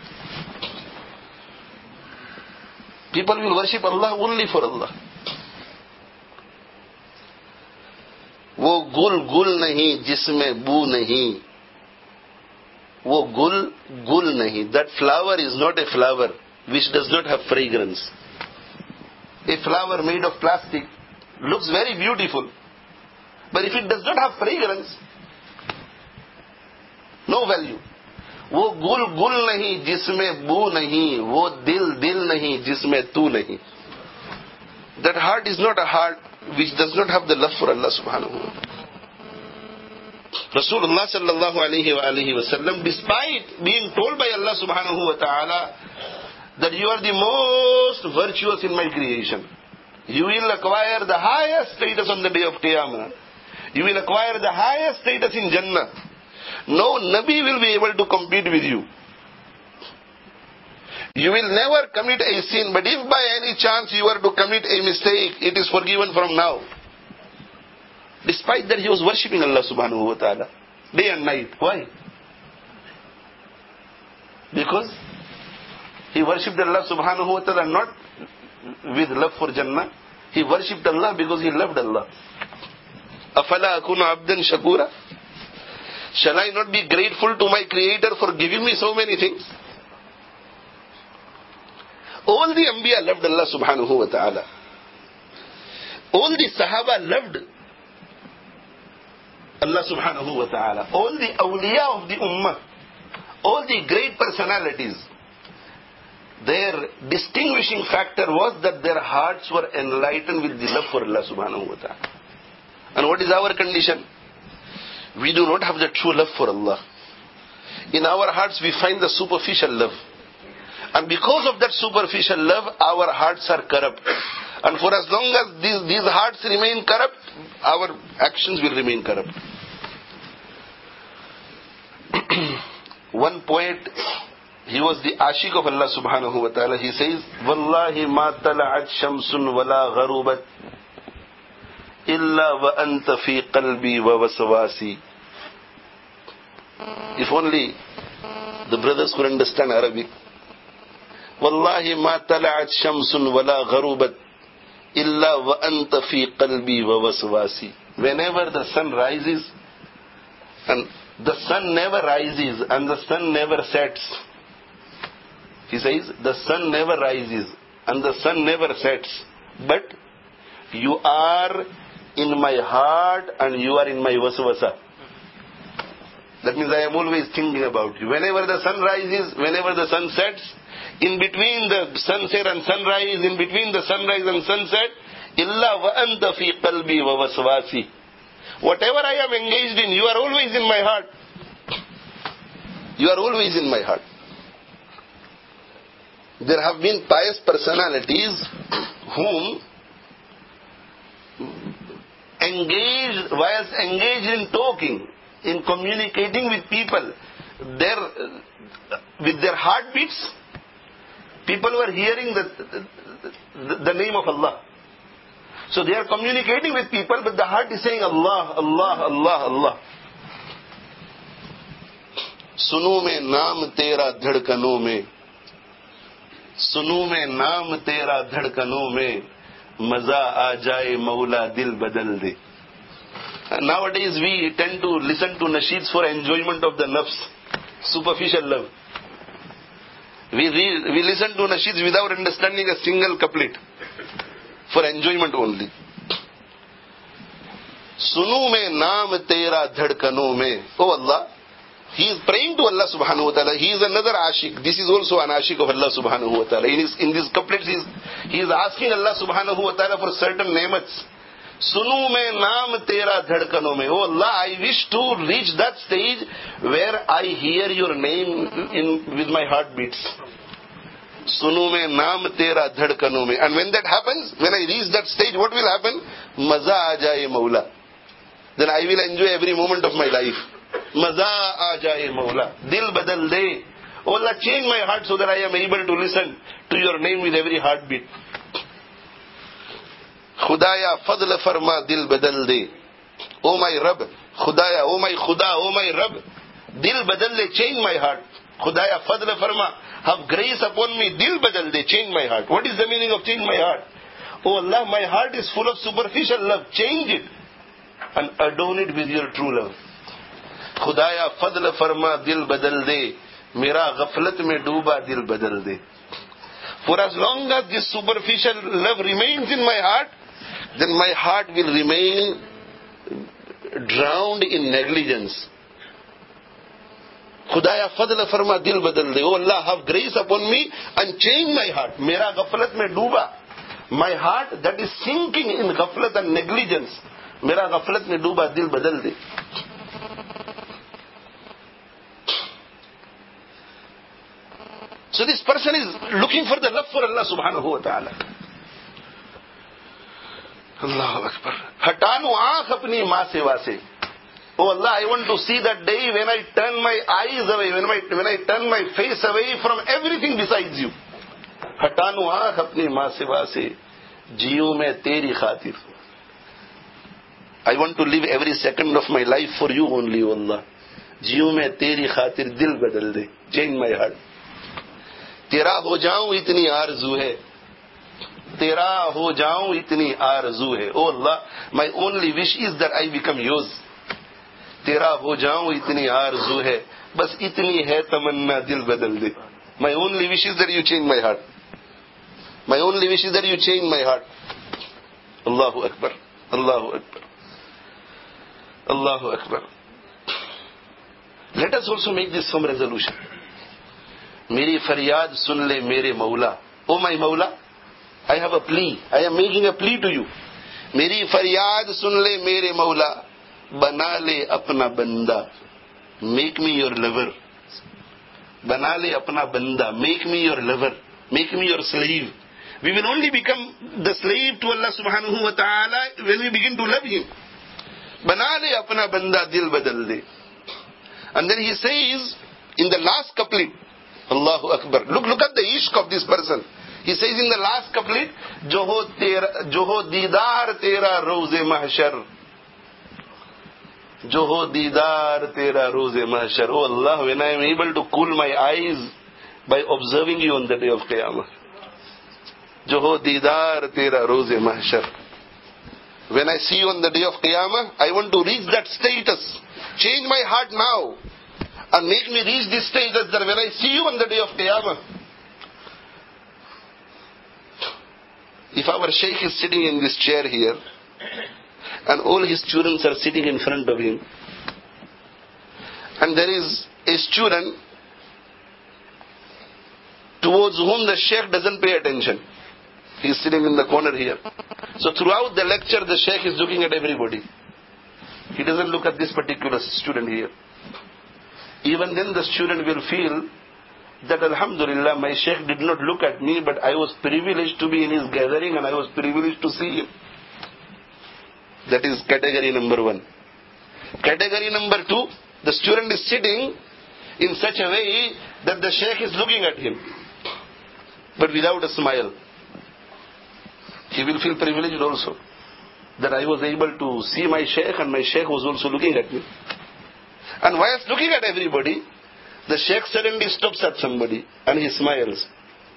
[SPEAKER 3] People will worship Allah only for Allah. वो गुल गुल नहीं जिसमें बू नहीं, वो गुल गुल नहीं. That flower is not a flower which does not have fragrance. A flower made of plastic looks very beautiful, but if it does not have fragrance, no value. वो गुल गुल नहीं जिसमें बू नहीं, वो दिल दिल नहीं जिसमें तू नहीं. That heart is not a heart which does not have the love for Allah subhanahu wa ta'ala. Rasulullah sallallahu alayhi wa sallam, despite being told by Allah subhanahu wa ta'ala that you are the most virtuous in my creation, you will acquire the highest status on the day of Qiyamah, you will acquire the highest status in Jannah, no Nabi will be able to compete with you. You will never commit a sin, but if by any chance you were to commit a mistake, it is forgiven from now. Despite that, he was worshipping Allah subhanahu wa ta'ala day and night. Why? Because he worshipped Allah subhanahu wa ta'ala not with love for Jannah. He worshipped Allah because he loved Allah. Afala akunu abdan shakura? Shall I not be grateful to my Creator for giving me so many things? All the Anbiya loved Allah subhanahu wa ta'ala. All the Sahaba loved Allah subhanahu wa ta'ala. All the awliya of the ummah, all the great personalities, their distinguishing factor was that their hearts were enlightened with the love for Allah subhanahu wa ta'ala. And what is our condition? We do not have the true love for Allah. In our hearts we find the superficial love. And because of that superficial love, our hearts are corrupt. And for as long as these hearts remain corrupt, our actions will remain corrupt. One poet, he was the ashiq of Allah subhanahu wa ta'ala. He says, Wallahi ma tala'at shamsun wala gharubat illa wa anta fi qalbi wa waswasi. If only the brothers could understand Arabic. Wallahi ma tala'at shamsun wala gharubat illa wa anta fi qalbi wa waswasi. Whenever the sun rises, and the sun never rises and the sun never sets. He says, the sun never rises and the sun never sets, but you are in my heart and you are in my waswasa. That means I am always thinking about you. Whenever the sun rises, whenever the sun sets, in between the sunset and sunrise, in between the sunrise and sunset, illa wa anta fi qalbi wa waswasi. Whatever I am engaged in, you are always in my heart. You are always in my heart. There have been pious personalities whom whilst engaged in talking, in communicating with people, with their heartbeats, people were hearing the name of Allah. So they are communicating with people, but the heart is saying Allah, Allah, Allah, Allah. सुनूं में नाम तेरा धड़कनों में, सुनूं में नाम तेरा धड़कनों में, मजा आ जाए मौला दिल बदल दे. Nowadays we tend to listen to nasheeds for enjoyment of the nafs, superficial love. We listen to nasheeds without understanding a single couplet, for enjoyment only. Sunu mein naam tera dhadkanon mein. Oh Allah, he is praying to Allah subhanahu wa ta'ala. He is another ashiq. This is also an ashiq of Allah subhanahu wa ta'ala. In these couplets he is asking Allah subhanahu wa ta'ala for certain nemats. Sunu mein naam tera dhadkanon mein. Oh Allah, I wish to reach that stage where I hear your name with my heartbeats. Sunu mein naam tera dhadkanon mein. And when that happens, when I reach that stage, what will happen? Maza aa jaye maula. Then I will enjoy every moment of my life. Maza aa jaye maula. Dil badal de. Oh Allah, change my heart so that I am able to listen to your name with every heartbeat. Khudaya fadl farma dil badal de. Oh my Rabb. Khudaya, oh my Khuda, oh my Rabb. Dil badal de, change my heart. Khudaya fadl farma, have grace upon me. Dil badal de, change my heart. What is the meaning of change my heart? Oh Allah, my heart is full of superficial love. Change it and adorn it with your true love. Khudaya fadl farma dil badal de, mera ghaflat mein dooba dil badal de. For as long as this superficial love remains in my heart, then my heart will remain drowned in negligence. Khudaya fadl farma dil badal de. Oh Allah, have grace upon me and change my heart. Mera ghaflat mein dooba. My heart that is sinking in ghaflat and negligence. Mera ghaflat mein dooba dil badal de. So this person is looking for the love for Allah subhanahu wa ta'ala. Allahu Akbar. Hatanu aankh apni maa seva se. Oh Allah, I want to see that day when I turn my eyes away, when I turn my face away from everything besides you. Hatanu aankh apni maa seva se. Jiyu mein teri khatir. I want to live every second of my life for you only, O Allah. Jiyu mein teri khatir dil badal de. Change my heart. तेरा हो जाऊं इतनी आरज़ू है, तेरा हो जाऊं इतनी आरज़ू है. Oh Allah, my only wish is that I become yours. तेरा हो जाऊं इतनी आरज़ू है, बस इतनी है तमन्ना दिल बदल दे. My only wish is that you change my heart. My only wish is that you change my heart. Allahu Akbar. Allahu Akbar. Allahu Akbar. Let us also make this some resolution. Meri faryad sun le mere Mawla. Oh my Mawla, I have a plea. I am making a plea to you. Meri faryad sun le mere Mawla. Bana le apna banda. Make me your lover. Bana le apna banda. Make me your lover. Make me your slave. We will only become the slave to Allah subhanahu wa ta'ala when we begin to love Him. Bana le apna banda dil badal de. And then he says in the last couplet, Allahu Akbar. Look at the ishq of this person. He says in the last couplet, Joho didar tera roze mahshar. Joho didar tera roze mahshar. Oh Allah, when I am able to cool my eyes by observing you on the day of Qiyamah. Joho didar tera roze mahshar. When I see you on the day of Qiyamah, I want to reach that status. Change my heart now and make me reach this status that when I see you on the day of Qiyamah. If our Shaykh is sitting in this chair here and all his students are sitting in front of him, and there is a student towards whom the Shaykh doesn't pay attention. He is sitting in the corner here. So throughout the lecture the Shaykh is looking at everybody. He doesn't look at this particular student here. Even then the student will feel that Alhamdulillah, my Shaykh did not look at me, but I was privileged to be in his gathering and I was privileged to see him. That is category number one. Category number two, the student is sitting in such a way that the Shaykh is looking at him, but without a smile. He will feel privileged also, that I was able to see my Shaykh and my Shaykh was also looking at me. And whilst looking at everybody, the Shaykh suddenly stops at somebody and he smiles.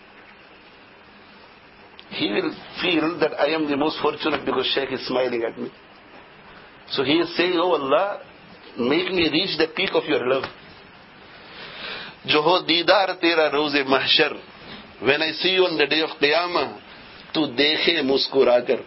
[SPEAKER 3] He will feel that I am the most fortunate because Shaykh is smiling at me. So he is saying, oh Allah, make me reach the peak of your love. Joho didar tera roze mahshar. When I see you on the day of Qiyamah, tu dekhe muskura kar.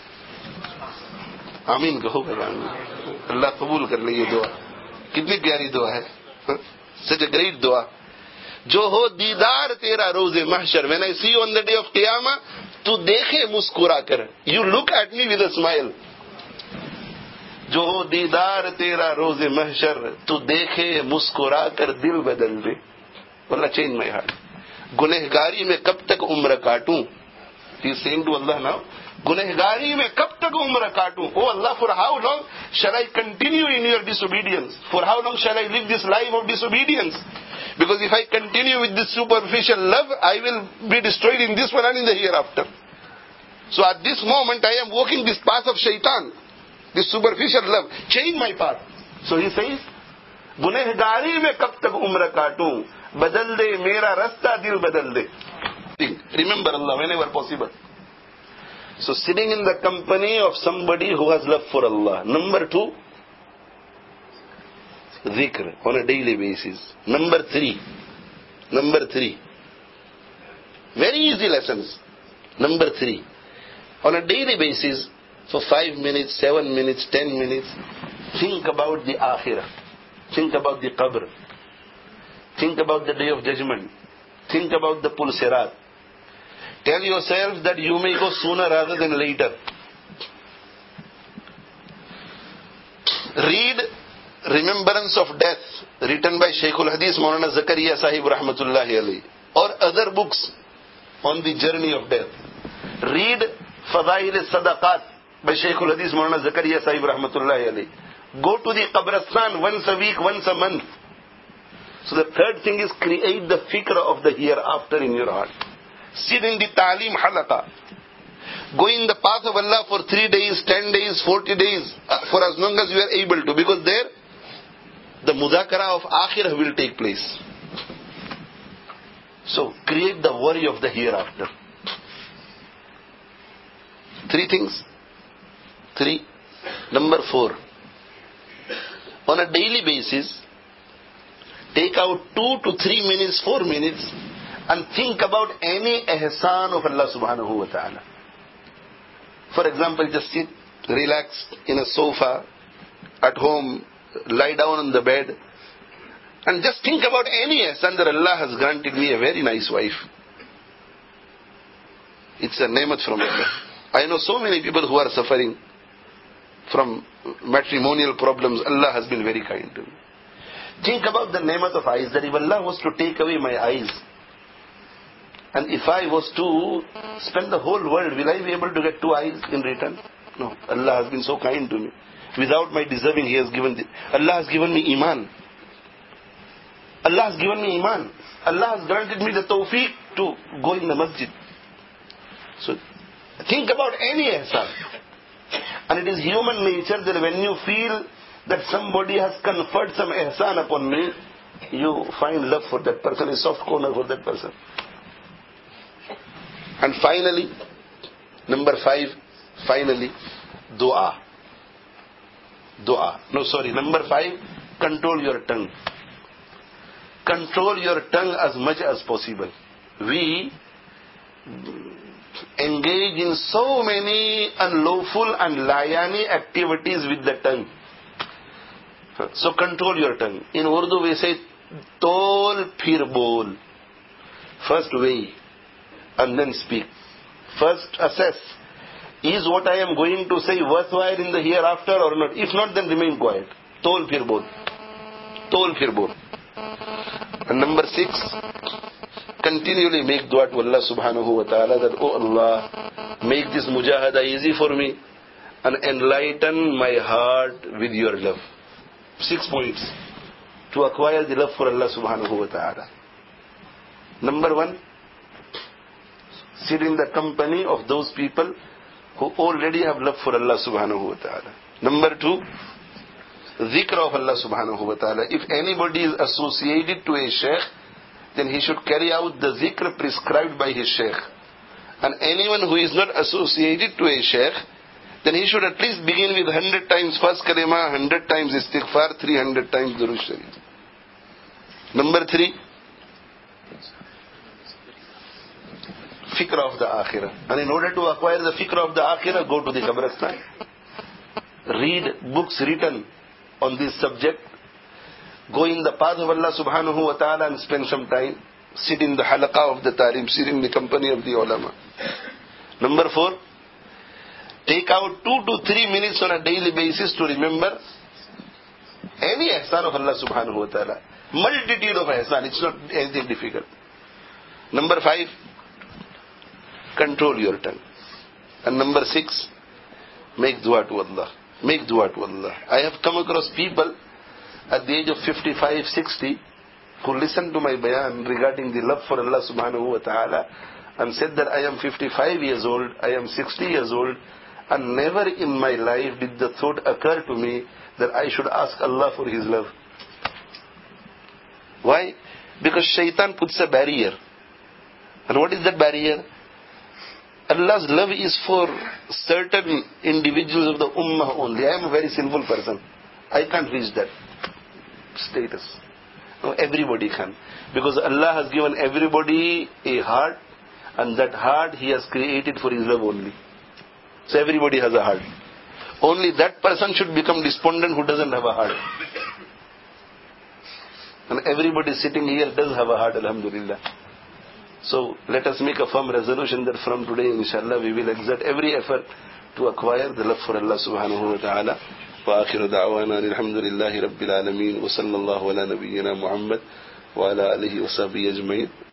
[SPEAKER 3] Amin kaho bhai. Allah kabul kar le ye dua. Kitni pyari dua hai. Such a great dua. Jo ho didar tera roze mahshar. When I see you on the day of Qiyamah, tu dekhe muskura kar. You look at me with a smile. Jo ho didar tera roze mahshar. Tu dekhe muskura kar dil badal de. Allah, change my heart. Gunehgari mein kab tak umra kaatun. He is saying to Allah now, Gunehgari mein kab tak umra kaatun. Oh Allah, for how long shall I continue in your disobedience? For how long shall I live this life of disobedience? Because if I continue with this superficial love, I will be destroyed in this one and in the hereafter. So at this moment I am walking this path of shaitan, this superficial love. Change my path. So he says, Gunehgari mein kab tak umra kaatun. Badal de mera rasta dil badal de. Remember Allah whenever possible. So sitting in the company of somebody who has love for Allah. Number two, dhikr on a daily basis. Number three, very easy lessons. Number three, on a daily basis, for 5 minutes, 7 minutes, 10 minutes, think about the akhirah. Think about the qabr. Think about the day of judgment. Think about the pulsirat. Tell yourself that you may go sooner rather than later. Read Remembrance of Death, written by Shaykhul Hadith Maulana Zakaria Sahib Rahmatullahi Alayhi, or other books on the journey of death. Read Fadail Sadaqat by Shaykhul Hadith Maulana Zakaria Sahib Rahmatullahi Alayhi. Go to the Qabristan once a week, once a month. So the third thing is create the fikr of the hereafter in your heart. Sit in the Ta'aleem Halaqa. Go in the path of Allah for 3 days, 10 days, 40 days, for as long as you are able to. Because there, the mudhakara of Akhirah will take place. So create the worry of the hereafter. 3 things. 3. Number 4. On a daily basis, take out 2 to 3 minutes, 4 minutes, and think about any ihsan of Allah subhanahu wa ta'ala. For example, just sit, relax in a sofa, at home, lie down on the bed, and just think about any ihsan that Allah has granted me a very nice wife. It's a nemat from Allah. I know so many people who are suffering from matrimonial problems. Allah has been very kind to me. Think about the nemat of eyes, that if Allah was to take away my eyes, and if I was to spend the whole world, will I be able to get 2 eyes in return? No. Allah has been so kind to me. Without my deserving, He has given Allah has given me iman. Allah has given me iman. Allah has granted me the tawfiq to go in the masjid. So, think about any ihsan. And it is human nature that when you feel that somebody has conferred some ihsan upon me, you find love for that person, a soft corner for that person. And finally, number 5, dua. Number 5, control your tongue. Control your tongue as much as possible. We engage in so many unlawful and layani activities with the tongue. So control your tongue. In Urdu we say, tol phir bol. First weigh and then speak. First assess. Is what I am going to say worthwhile in the hereafter or not? If not, then remain quiet. Tol phir bol. Tol phir bol. And number 6, continually make dua to Allah subhanahu wa ta'ala that, oh Allah, make this mujahada easy for me and enlighten my heart with your love. 6 points to acquire the love for Allah subhanahu wa ta'ala. Number 1, sit in the company of those people who already have love for Allah subhanahu wa ta'ala. Number 2, zikr of Allah subhanahu wa ta'ala. If anybody is associated to a sheikh, then he should carry out the zikr prescribed by his sheikh. And anyone who is not associated to a sheikh, then he should at least begin with 100 times first kalima, 100 times istighfar, 300 times durood sharif. Number 3, fikr of the akhirah. And in order to acquire the fikr of the akhirah, go to the Qabristan. Read books written on this subject. Go in the path of Allah subhanahu wa ta'ala and spend some time. Sit in the halaqa of the talim, sit in the company of the ulama. Number 4, take out 2 to 3 minutes on a daily basis to remember any ihsan of Allah subhanahu wa ta'ala. Multitude of ihsan, it's not anything difficult. Number 5, control your tongue. And number 6, make dua to Allah. Make dua to Allah. I have come across people at the age of 55, 60 who listened to my bayan regarding the love for Allah subhanahu wa ta'ala and said that I am 55 years old, I am 60 years old, and never in my life did the thought occur to me that I should ask Allah for His love. Why? Because shaitan puts a barrier. And what is that barrier? Allah's love is for certain individuals of the ummah only. I am a very sinful person. I can't reach that status. No, everybody can. Because Allah has given everybody a heart, and that heart He has created for His love only. So everybody has a heart. Only that person should become despondent who doesn't have a heart. And everybody sitting here does have a heart, alhamdulillah. So let us make a firm resolution that from today, inshallah, we will exert every effort to acquire the love for Allah subhanahu wa ta'ala. وآخر دعوانا الحمد لله رب العالمين وصلى الله على نبينا محمد وعلى آله وصحبه أجمعين.